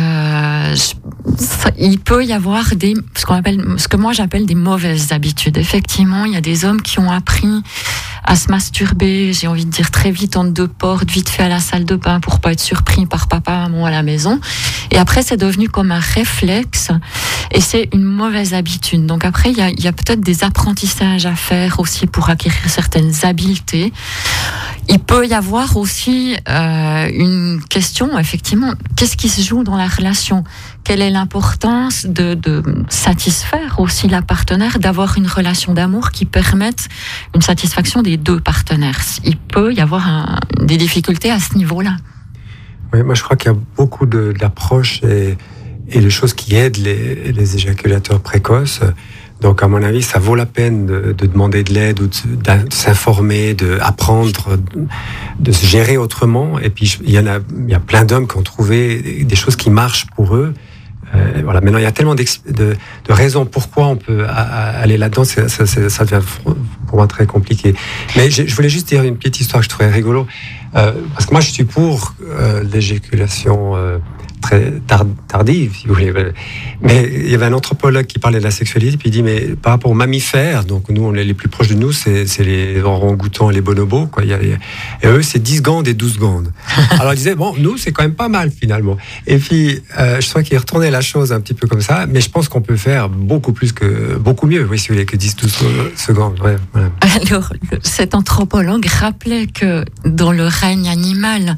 il peut y avoir ce que moi j'appelle des mauvaises habitudes. Effectivement, il y a des hommes qui ont appris à se masturber, j'ai envie de dire très vite entre deux portes, vite fait à la salle de bain pour pas être surpris par papa, maman à la maison. Et après, c'est devenu comme un réflexe Et c'est une mauvaise habitude. Donc après, il y a peut-être des apprentissages à faire aussi pour acquérir certaines habiletés. Il peut y avoir aussi une question, effectivement, qu'est-ce qui se joue dans la relation ? Quelle est l'importance de satisfaire aussi la partenaire, d'avoir une relation d'amour qui permette une satisfaction des deux partenaires ? Il peut y avoir des difficultés à ce niveau-là. Oui, moi je crois qu'il y a beaucoup d'approches et de choses qui aident les éjaculateurs précoces. Donc, à mon avis, ça vaut la peine de demander de l'aide ou de s'informer, d'apprendre, de se gérer autrement. Et puis, il y a plein d'hommes qui ont trouvé des choses qui marchent pour eux. Voilà. Maintenant, il y a tellement de raisons pourquoi on peut aller là-dedans. Ça devient pour moi très compliqué. Mais je voulais juste dire une petite histoire que je trouvais rigolo. Parce que moi, je suis pour l'éjaculation très tardive, si vous voulez. Mais il y avait un anthropologue qui parlait de la sexualité, puis il dit, mais par rapport aux mammifères, donc nous, on est les plus proches de nous, c'est les orang-outans et les bonobos, quoi. Et eux, c'est 10 secondes et 12 secondes. Alors il disait, bon, nous, c'est quand même pas mal, finalement. Et puis, je trouvais qu'il retournait la chose un petit peu comme ça, mais je pense qu'on peut faire beaucoup mieux, oui, si vous voulez, que 10-12 secondes. Ouais, voilà. Alors, cet anthropologue rappelait que dans le règne animal,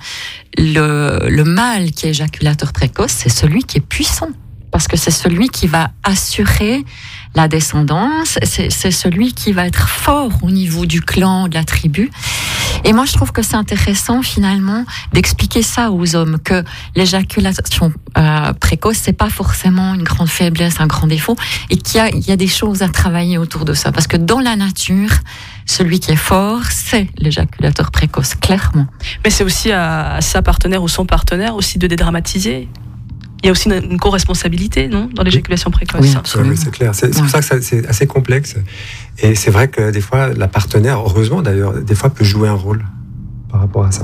le mâle qui est éjaculateur précoce, c'est celui qui est puissant. Parce que c'est celui qui va assurer la descendance, c'est celui qui va être fort au niveau du clan, de la tribu. Et moi, je trouve que c'est intéressant, finalement, d'expliquer ça aux hommes, que l'éjaculation précoce, c'est pas forcément une grande faiblesse, un grand défaut, et qu'il y a des choses à travailler autour de ça. Parce que dans la nature, celui qui est fort, c'est l'éjaculateur précoce, clairement. Mais c'est aussi à sa partenaire ou son partenaire aussi de dédramatiser. Il y a aussi une co-responsabilité, non, dans l'éjaculation précoce. Oui, absolument. Oui, c'est clair. C'est pour ça que c'est assez complexe. Et c'est vrai que des fois, la partenaire, heureusement d'ailleurs, des fois peut jouer un rôle par rapport à ça.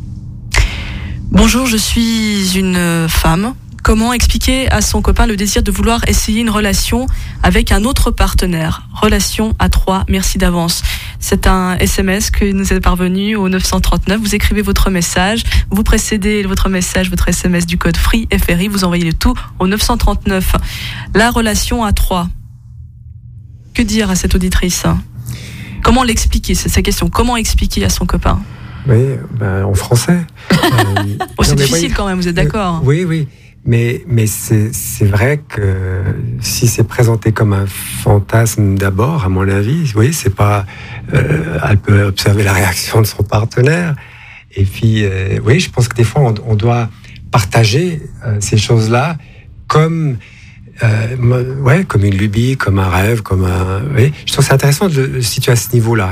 Bonjour, je suis une femme. Comment expliquer à son copain le désir de vouloir essayer une relation avec un autre partenaire ? Relation à 3, merci d'avance. C'est un SMS que nous est parvenu au 939. Vous écrivez votre message, vous précédez votre message, votre SMS du code FREE, FRI, vous envoyez le tout au 939. La relation à 3. Que dire à cette auditrice ? Comment l'expliquer ? C'est sa question. Comment expliquer à son copain ? Oui, en français. C'est difficile quand même, vous êtes d'accord ? Oui. Mais c'est vrai que si c'est présenté comme un fantasme d'abord, à mon avis, oui, c'est pas. Elle peut observer la réaction de son partenaire. Et puis, oui, je pense que des fois, on doit partager ces choses-là comme. Comme une lubie, comme un rêve, comme un. Oui, je trouve que c'est intéressant de le situer à ce niveau-là.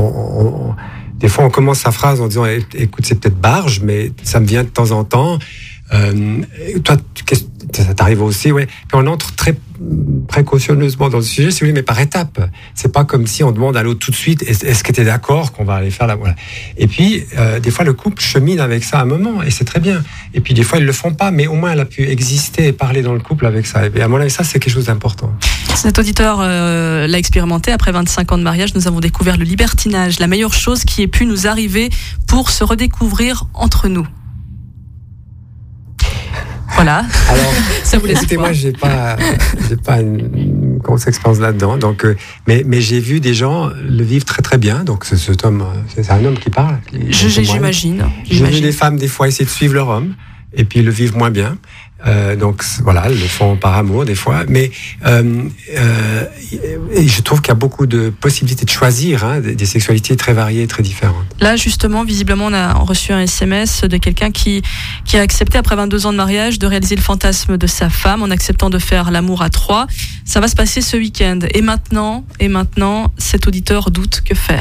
Des fois, on commence sa phrase en disant, écoute, c'est peut-être barge, mais ça me vient de temps en temps. Toi, ça t'arrive aussi, ouais. Puis on entre très précautionneusement dans le sujet, si vous voulez, mais par étapes. C'est pas comme si on demande à l'autre tout de suite, est-ce que t'es d'accord qu'on va aller faire voilà. Et puis, des fois, le couple chemine avec ça à un moment, et c'est très bien. Et puis, des fois, ils le font pas, mais au moins, elle a pu exister et parler dans le couple avec ça. Et à mon avis, ça, c'est quelque chose d'important. Cet auditeur l'a expérimenté. Après 25 ans de mariage, nous avons découvert le libertinage, la meilleure chose qui ait pu nous arriver pour se redécouvrir entre nous. Voilà. Alors, ça vous laisse écoutez, moi, j'ai pas une grosse expérience là-dedans. Donc, mais j'ai vu des gens le vivre très très bien. Donc, cet homme, c'est un homme qui parle. J'imagine. J'ai vu des femmes des fois essayer de suivre leur homme et puis le vivre moins bien. Donc voilà, elles le font par amour des fois, mais et je trouve qu'il y a beaucoup de possibilités de choisir des sexualités très variées, très différentes. Là justement, visiblement, on a reçu un SMS de quelqu'un qui a accepté après 22 ans de mariage de réaliser le fantasme de sa femme en acceptant de faire l'amour à 3. Ça va se passer ce week-end. Et maintenant, cet auditeur doute. Que faire ?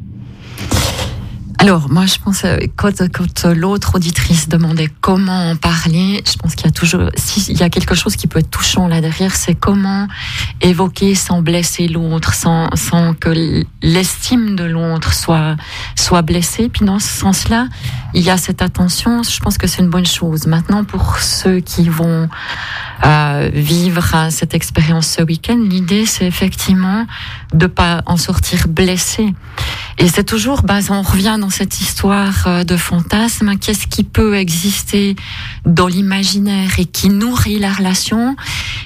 Alors, moi, je pense quand l'autre auditrice demandait comment en parler, je pense qu'il y a toujours, s'il y a quelque chose qui peut être touchant là derrière, c'est comment évoquer sans blesser l'autre, sans que l'estime de l'autre soit blessée. Puis dans ce sens-là, il y a cette attention. Je pense que c'est une bonne chose. Maintenant, pour ceux qui vont vivre cette expérience ce week-end, l'idée, c'est effectivement de pas en sortir blessé. Et c'est toujours, on revient dans cette histoire de fantasme. Qu'est-ce qui peut exister dans l'imaginaire et qui nourrit la relation?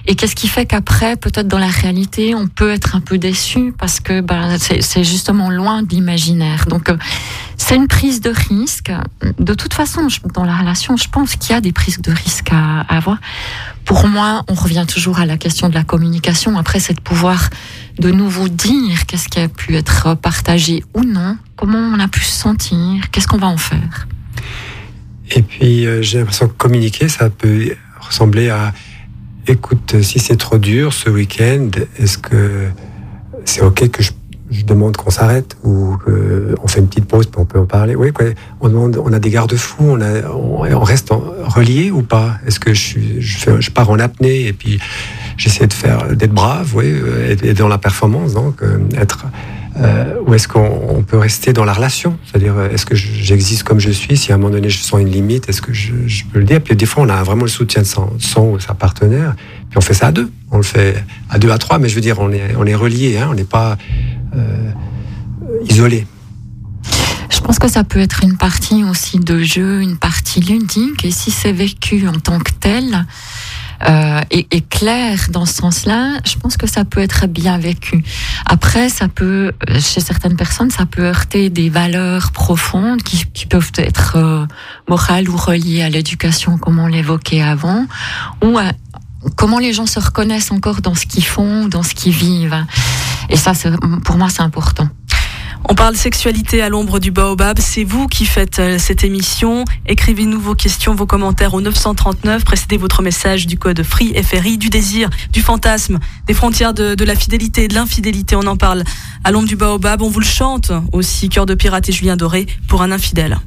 Et qu'est-ce qui fait qu'après, peut-être dans la réalité, on peut être un peu déçu parce que c'est justement loin de l'imaginaire. Donc, c'est une prise de risque. De toute façon, dans la relation, je pense qu'il y a des prises de risque à avoir. Pour moi, on revient toujours à la question de la communication. Après, c'est de pouvoir de nouveau dire qu'est-ce qui a pu être partagé ou non, comment on a pu se sentir, qu'est-ce qu'on va en faire. Et puis, j'ai l'impression que communiquer, ça peut ressembler à écoute, si c'est trop dur ce week-end, est-ce que c'est OK que je demande qu'on s'arrête ou qu'on fait une petite pause, puis on peut en parler. Oui, quoi. On a des garde-fous, on reste relié ou pas? Est-ce que je pars en apnée et puis j'essaie d'être brave, oui, et dans la performance, donc ou est-ce qu'on peut rester dans la relation? C'est-à-dire, est-ce que j'existe comme je suis? Si à un moment donné je sens une limite, est-ce que je peux le dire? Puis des fois, on a vraiment le soutien de son ou sa partenaire. Puis on fait ça à deux. On le fait à deux, à trois, mais je veux dire, on est reliés, hein, on n'est pas isolés. Je pense que ça peut être une partie aussi de jeu, une partie ludique, et si c'est vécu en tant que tel, et clair dans ce sens-là, je pense que ça peut être bien vécu. Après, ça peut, chez certaines personnes, ça peut heurter des valeurs profondes qui peuvent être morales ou reliées à l'éducation, comme on l'évoquait avant, ou à comment les gens se reconnaissent encore dans ce qu'ils font, dans ce qu'ils vivent. Et ça, pour moi, c'est important. On parle sexualité à l'ombre du baobab. C'est vous qui faites cette émission. Écrivez-nous vos questions, vos commentaires au 939. Précédez votre message du code FREE, FRI, du désir, du fantasme, des frontières de la fidélité et de l'infidélité. On en parle à l'ombre du baobab. On vous le chante aussi. Cœur de pirate et Julien Doré pour un infidèle.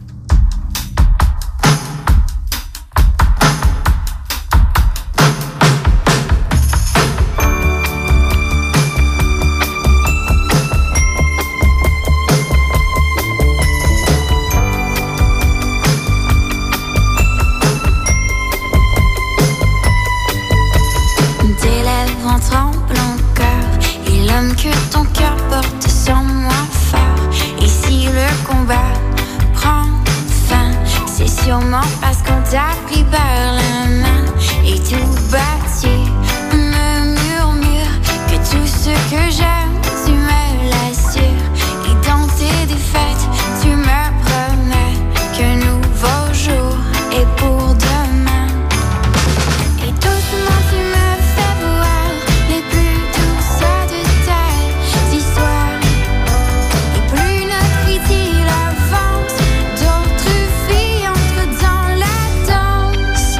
Parce qu'on t'a pris par la main et tout bâti me murmure que tout ce que j'aime, tu me l'assures. Et dans tes défaites, tu me promets qu'un nouveau jour est pour demain. Et doucement tu me fais voir les plus douces de tes histoires. Et plus notre idylle avance, d'autres filles entrent dans la danse.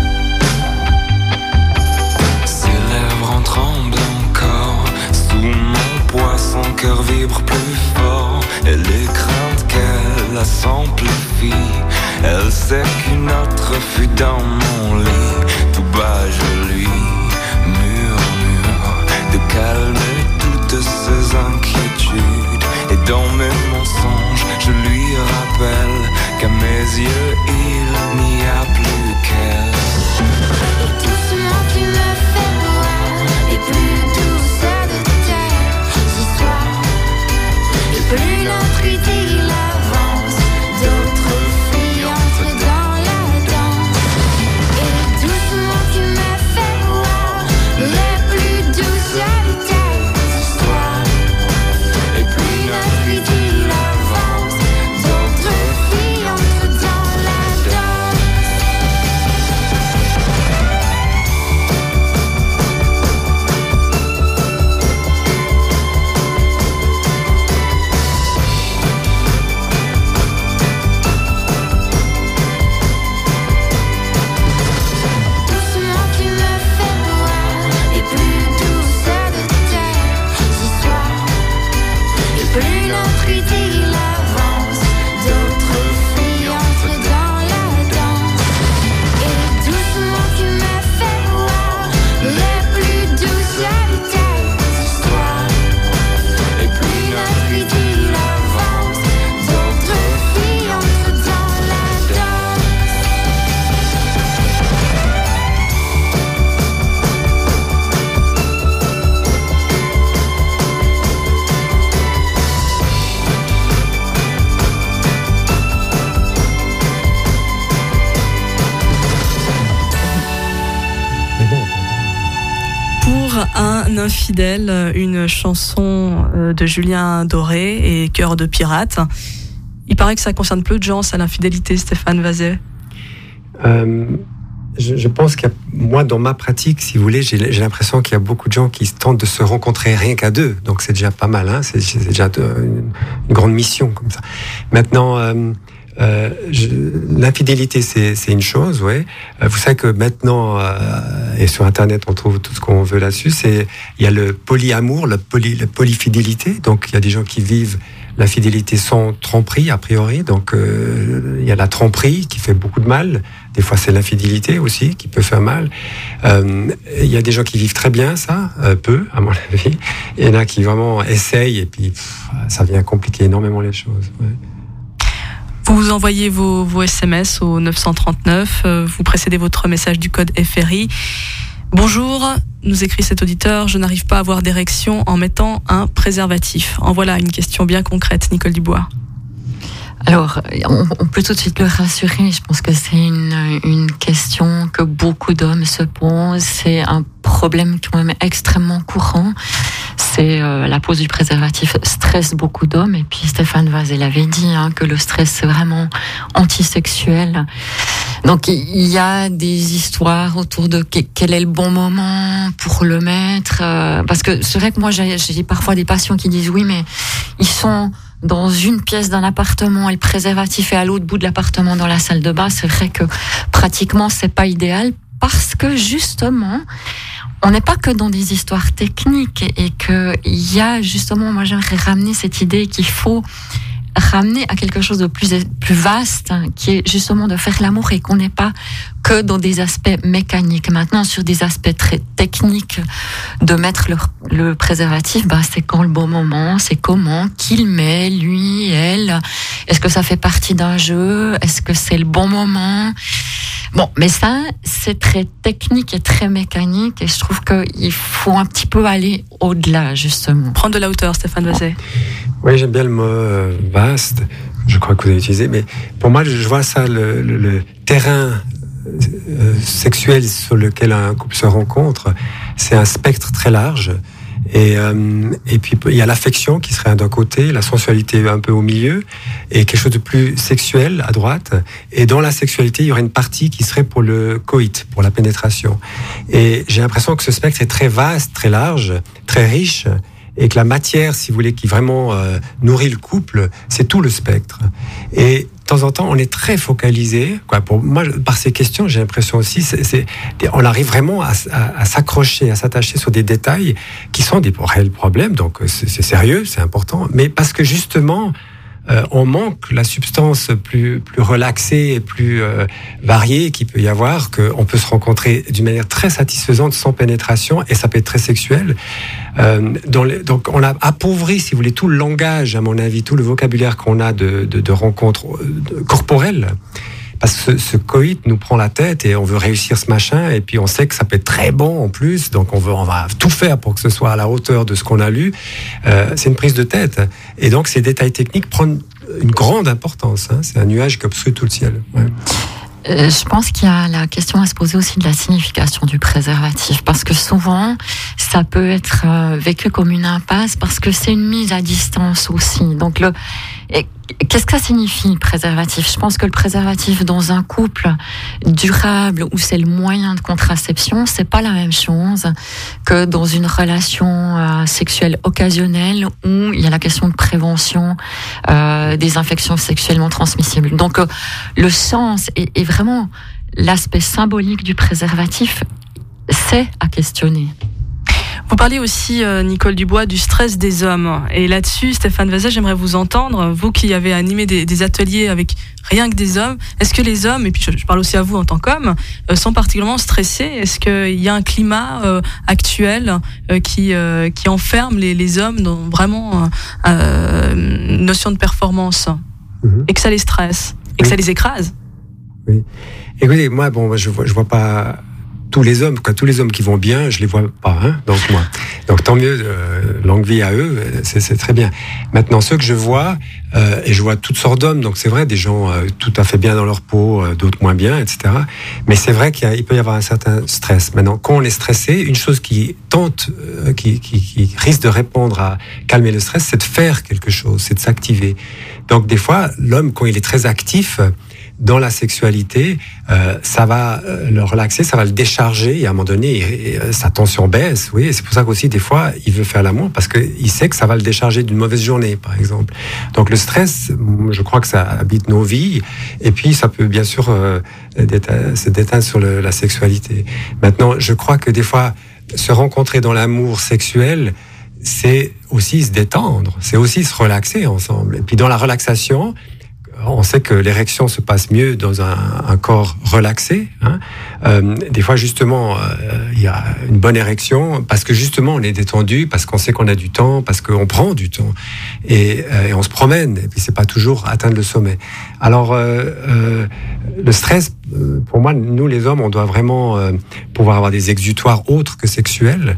Ses lèvres en tremblent encore. Sous mon poids, son cœur vibre plus fort. Et les craintes qu'elle s'amplifient. Elle sait qu'une autre fut dans mon lit. Tout bas je lui murmure de calmer toutes ses inquiétudes. Et dans mes mensonges je lui rappelle qu'à mes yeux il n'y a plus qu'elle. Et doucement tu me fais voir les plus douces de tes histoires. Et plus notre idylle avance, d'autres filles entrent dans la danse. Et doucement tu me fais voir Pour un infidèle, une chanson de Julien Doré et Cœur de pirate. Il paraît que ça concerne peu de gens, ça, l'infidélité, Stéphane Vazet. Je pense qu'il y a, moi, dans ma pratique, si vous voulez, j'ai l'impression qu'il y a beaucoup de gens qui tentent de se rencontrer rien qu'à deux. Donc c'est déjà pas mal, hein, c'est déjà une grande mission comme ça. Maintenant, l'infidélité, c'est une chose, ouais. Vous savez que maintenant, et sur Internet, on trouve tout ce qu'on veut là-dessus. Il y a le polyamour, la polyfidélité. Donc il y a des gens qui vivent la fidélité sans tromperie, a priori. Donc il y a la tromperie qui fait beaucoup de mal. Des fois, c'est l'infidélité aussi qui peut faire mal. Il y a des gens qui vivent très bien ça, peu, à mon avis. Il y en a qui vraiment essayent et puis ça vient compliquer énormément les choses. Ouais. Vous envoyez vos SMS au 939, vous précédez votre message du code FRI. Bonjour, nous écrit cet auditeur, je n'arrive pas à avoir d'érection en mettant un préservatif. En voilà une question bien concrète, Nicole Dubois. Alors, on peut tout de suite le rassurer. Je pense que c'est une question que beaucoup d'hommes se posent. C'est un problème quand même extrêmement courant. C'est la pose du préservatif stresse beaucoup d'hommes. Et puis Stéphane Vazet l'avait dit, hein, que le stress c'est vraiment antisexuel. Donc il y a des histoires autour de quel est le bon moment pour le mettre. Parce que c'est vrai que moi j'ai parfois des patients qui disent oui, mais ils sont dans une pièce d'un appartement et le préservatif est à l'autre bout de l'appartement dans la salle de bain. C'est vrai que pratiquement c'est pas idéal parce que justement on n'est pas que dans des histoires techniques et que il y a justement, moi j'aimerais ramener cette idée qu'il faut ramener à quelque chose de plus vaste, hein, qui est justement de faire l'amour et qu'on n'est pas que dans des aspects mécaniques. Maintenant, sur des aspects très techniques, de mettre le préservatif, c'est quand le bon moment, c'est comment, qui le met, lui, elle, est-ce que ça fait partie d'un jeu, est-ce que c'est le bon moment? Bon, mais ça, c'est très technique et très mécanique et je trouve qu'il faut un petit peu aller au-delà, justement. Prendre de la hauteur, Stéphane Vazet. Oui, j'aime bien le mot vaste, je crois que vous avez utilisé, mais pour moi, je vois ça, le terrain sexuel sur lequel un couple se rencontre, c'est un spectre très large. Et puis il y a l'affection qui serait d'un côté, la sensualité un peu au milieu, et quelque chose de plus sexuel à droite. Et dans la sexualité, il y aurait une partie qui serait pour le coït, pour la pénétration. Et j'ai l'impression que ce spectre est très vaste, très large, très riche, et que la matière, si vous voulez, qui vraiment nourrit le couple, c'est tout le spectre. Et de temps en temps, on est très focalisé. Pour moi, par ces questions, j'ai l'impression aussi, on arrive vraiment à s'accrocher, à s'attacher sur des détails qui sont des réels problèmes. Donc, c'est sérieux, c'est important. Mais parce que justement, on manque la substance plus relaxée et plus variée qu'il peut y avoir, qu'on peut se rencontrer d'une manière très satisfaisante, sans pénétration, et ça peut être très sexuel. Donc on a appauvri, si vous voulez, tout le langage, à mon avis, tout le vocabulaire qu'on a de rencontres corporelles. Parce que ce coït nous prend la tête et on veut réussir ce machin, et puis on sait que ça peut être très bon en plus, donc on va tout faire pour que ce soit à la hauteur de ce qu'on a lu. C'est une prise de tête. Et donc ces détails techniques prennent une grande importance. Hein. C'est un nuage qui obstrue tout le ciel. Ouais. Je pense qu'il y a la question à se poser aussi de la signification du préservatif, parce que souvent ça peut être vécu comme une impasse, parce que c'est une mise à distance aussi. Donc qu'est-ce que ça signifie, le préservatif? Je pense que le préservatif dans un couple durable où c'est le moyen de contraception, c'est pas la même chose que dans une relation sexuelle occasionnelle où il y a la question de prévention des infections sexuellement transmissibles. Donc le sens et vraiment l'aspect symbolique du préservatif, c'est à questionner. Vous parliez aussi, Nicole Dubois, du stress des hommes. Et là-dessus, Stéphane Vazet, j'aimerais vous entendre. Vous qui avez animé des ateliers avec rien que des hommes, est-ce que les hommes, et puis je parle aussi à vous en tant qu'homme, sont particulièrement stressés? Est-ce qu'il y a un climat actuel qui enferme les hommes dans vraiment une notion de performance et que ça les stresse et que ça les écrase? Oui. Écoutez, moi, je vois pas tous les hommes qui vont bien, je les vois pas, donc tant mieux, longue vie à eux, c'est très bien. Maintenant, ceux que je vois, et je vois toutes sortes d'hommes, donc c'est vrai, des gens tout à fait bien dans leur peau, d'autres moins bien, etc. Mais c'est vrai qu'il peut y avoir un certain stress. Maintenant, quand on est stressé, une chose qui risque de répondre à calmer le stress, c'est de faire quelque chose, c'est de s'activer. Donc des fois, l'homme, quand il est très actif dans la sexualité, ça va le relaxer, ça va le décharger, et à un moment donné, sa tension baisse, oui, et c'est pour ça qu'aussi, des fois, il veut faire l'amour, parce qu'il sait que ça va le décharger d'une mauvaise journée, par exemple. Donc le stress, je crois que ça habite nos vies, et puis ça peut bien sûr se déteindre sur la sexualité. Maintenant, je crois que des fois, se rencontrer dans l'amour sexuel, c'est aussi se détendre, c'est aussi se relaxer ensemble. Et puis dans la relaxation, on sait que l'érection se passe mieux dans un corps relaxé. Des fois, justement, il y a une bonne érection parce que justement, on est détendu, parce qu'on sait qu'on a du temps, parce qu'on prend du temps et on se promène. Et puis, c'est pas toujours atteindre le sommet. Alors, le stress, pour moi, nous les hommes, on doit vraiment pouvoir avoir des exutoires autres que sexuels.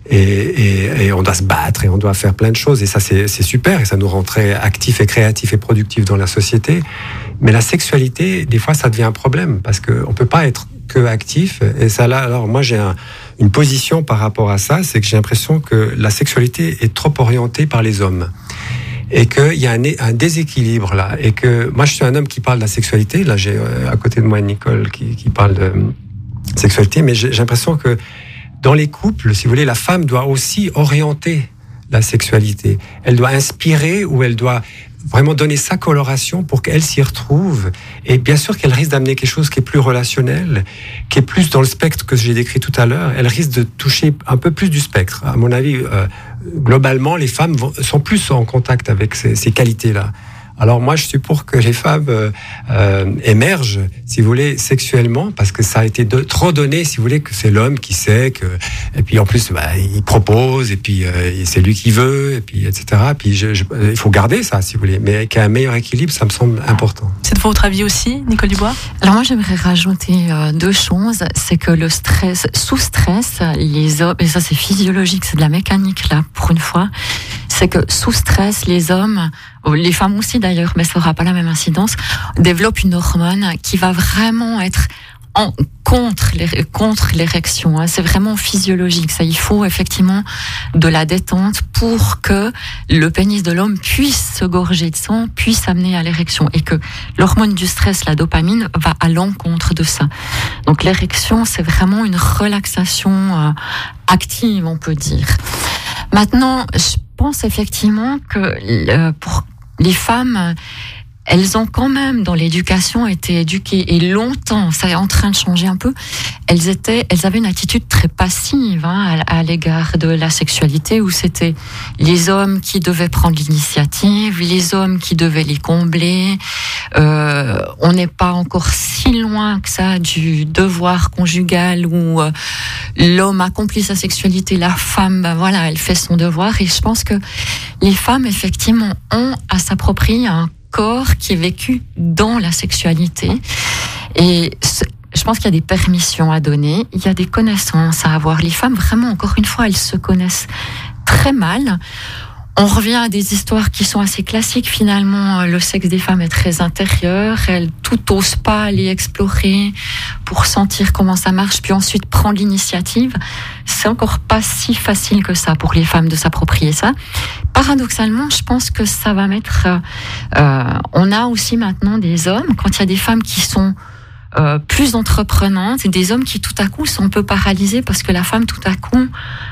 Et on doit se battre et on doit faire plein de choses, et ça c'est super, et ça nous rend très actifs et créatifs et productifs dans la société. Mais la sexualité, des fois, ça devient un problème parce que on peut pas être que actif. Et ça là, alors moi j'ai une position par rapport à ça, c'est que j'ai l'impression que la sexualité est trop orientée par les hommes. Et qu'il y a un déséquilibre là, et que moi je suis un homme qui parle de la sexualité. Là j'ai à côté de moi Nicole qui parle de sexualité, mais j'ai l'impression que dans les couples, si vous voulez, la femme doit aussi orienter la sexualité. Elle doit inspirer, ou elle doit vraiment donner sa coloration pour qu'elle s'y retrouve. Et bien sûr qu'elle risque d'amener quelque chose qui est plus relationnel, qui est plus dans le spectre que j'ai décrit tout à l'heure. Elle risque de toucher un peu plus du spectre. À mon avis, globalement, les femmes sont plus en contact avec ces qualités-là. Alors moi, je suis pour que les femmes émergent, si vous voulez, sexuellement, parce que ça a été trop donné, si vous voulez, que c'est l'homme qui sait, et puis en plus, il propose, et puis c'est lui qui veut, et puis etc. Puis il faut garder ça, si vous voulez, mais qu'il y ait un meilleur équilibre, ça me semble important. C'est de votre avis aussi, Nicole Dubois ? Alors moi, j'aimerais rajouter deux choses. C'est que le stress, sous stress, les hommes, et ça c'est physiologique, c'est de la mécanique là, pour une fois. C'est que sous stress, les hommes, les femmes aussi d'ailleurs, mais ça n'aura pas la même incidence, développent une hormone qui va vraiment être contre l'érection. C'est vraiment physiologique. Ça, il faut effectivement de la détente pour que le pénis de l'homme puisse se gorger de sang, puisse amener à l'érection, et que l'hormone du stress, la dopamine, va à l'encontre de ça. Donc l'érection, c'est vraiment une relaxation active, on peut dire. Maintenant, je pense effectivement que pour les femmes, elles ont quand même, dans l'éducation, été éduquées, et longtemps, ça est en train de changer un peu, elles avaient une attitude très passive à l'égard de la sexualité, où c'était les hommes qui devaient prendre l'initiative, les hommes qui devaient les combler. On n'est pas encore si loin que ça du devoir conjugal où l'homme accomplit sa sexualité, la femme, elle fait son devoir. Et je pense que les femmes, effectivement, ont à s'approprier un corps qui est vécu dans la sexualité. Et je pense qu'il y a des permissions à donner, il y a des connaissances à avoir. Les femmes, vraiment, encore une fois, elles se connaissent très mal. On revient à des histoires qui sont assez classiques. Finalement, le sexe des femmes est très intérieur. Elles tout osent pas aller explorer pour sentir comment ça marche, puis ensuite prendre l'initiative. C'est encore pas si facile que ça pour les femmes de s'approprier ça. Paradoxalement, je pense que ça va mettre... on a aussi maintenant des hommes, quand il y a des femmes qui sont plus entreprenantes, et des hommes qui tout à coup sont un peu paralysés parce que la femme tout à coup,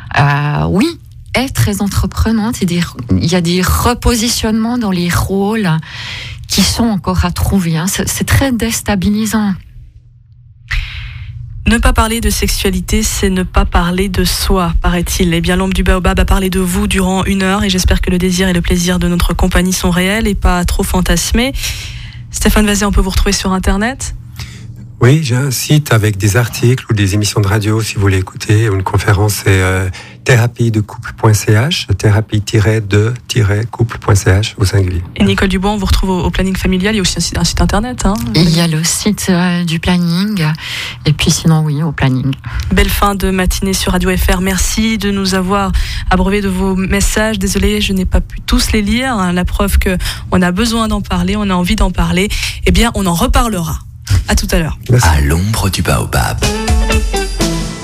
est très entreprenante. Il y a des repositionnements dans les rôles qui sont encore à trouver. C'est très déstabilisant. Ne pas parler de sexualité, c'est ne pas parler de soi, paraît-il. Eh bien, l'ombre du baobab a parlé de vous durant 1 heure, et j'espère que le désir et le plaisir de notre compagnie sont réels et pas trop fantasmés. Stéphane Vazé, on peut vous retrouver sur Internet ? Oui, j'ai un site avec des articles ou des émissions de radio si vous voulez écouter. Une conférence, c'est thérapie-de-couple.ch, thérapie-de-couple.ch au singulier. Et Nicole Dubois, on vous retrouve au planning familial. Il y a aussi un site internet. Il y a le site du planning. Et puis sinon, oui, au planning. Belle fin de matinée sur Radio FR. Merci de nous avoir abreuvé de vos messages. Désolée, je n'ai pas pu tous les lire. La preuve qu'on a besoin d'en parler, on a envie d'en parler. Eh bien, on en reparlera. À tout à l'heure. À l'ombre du baobab.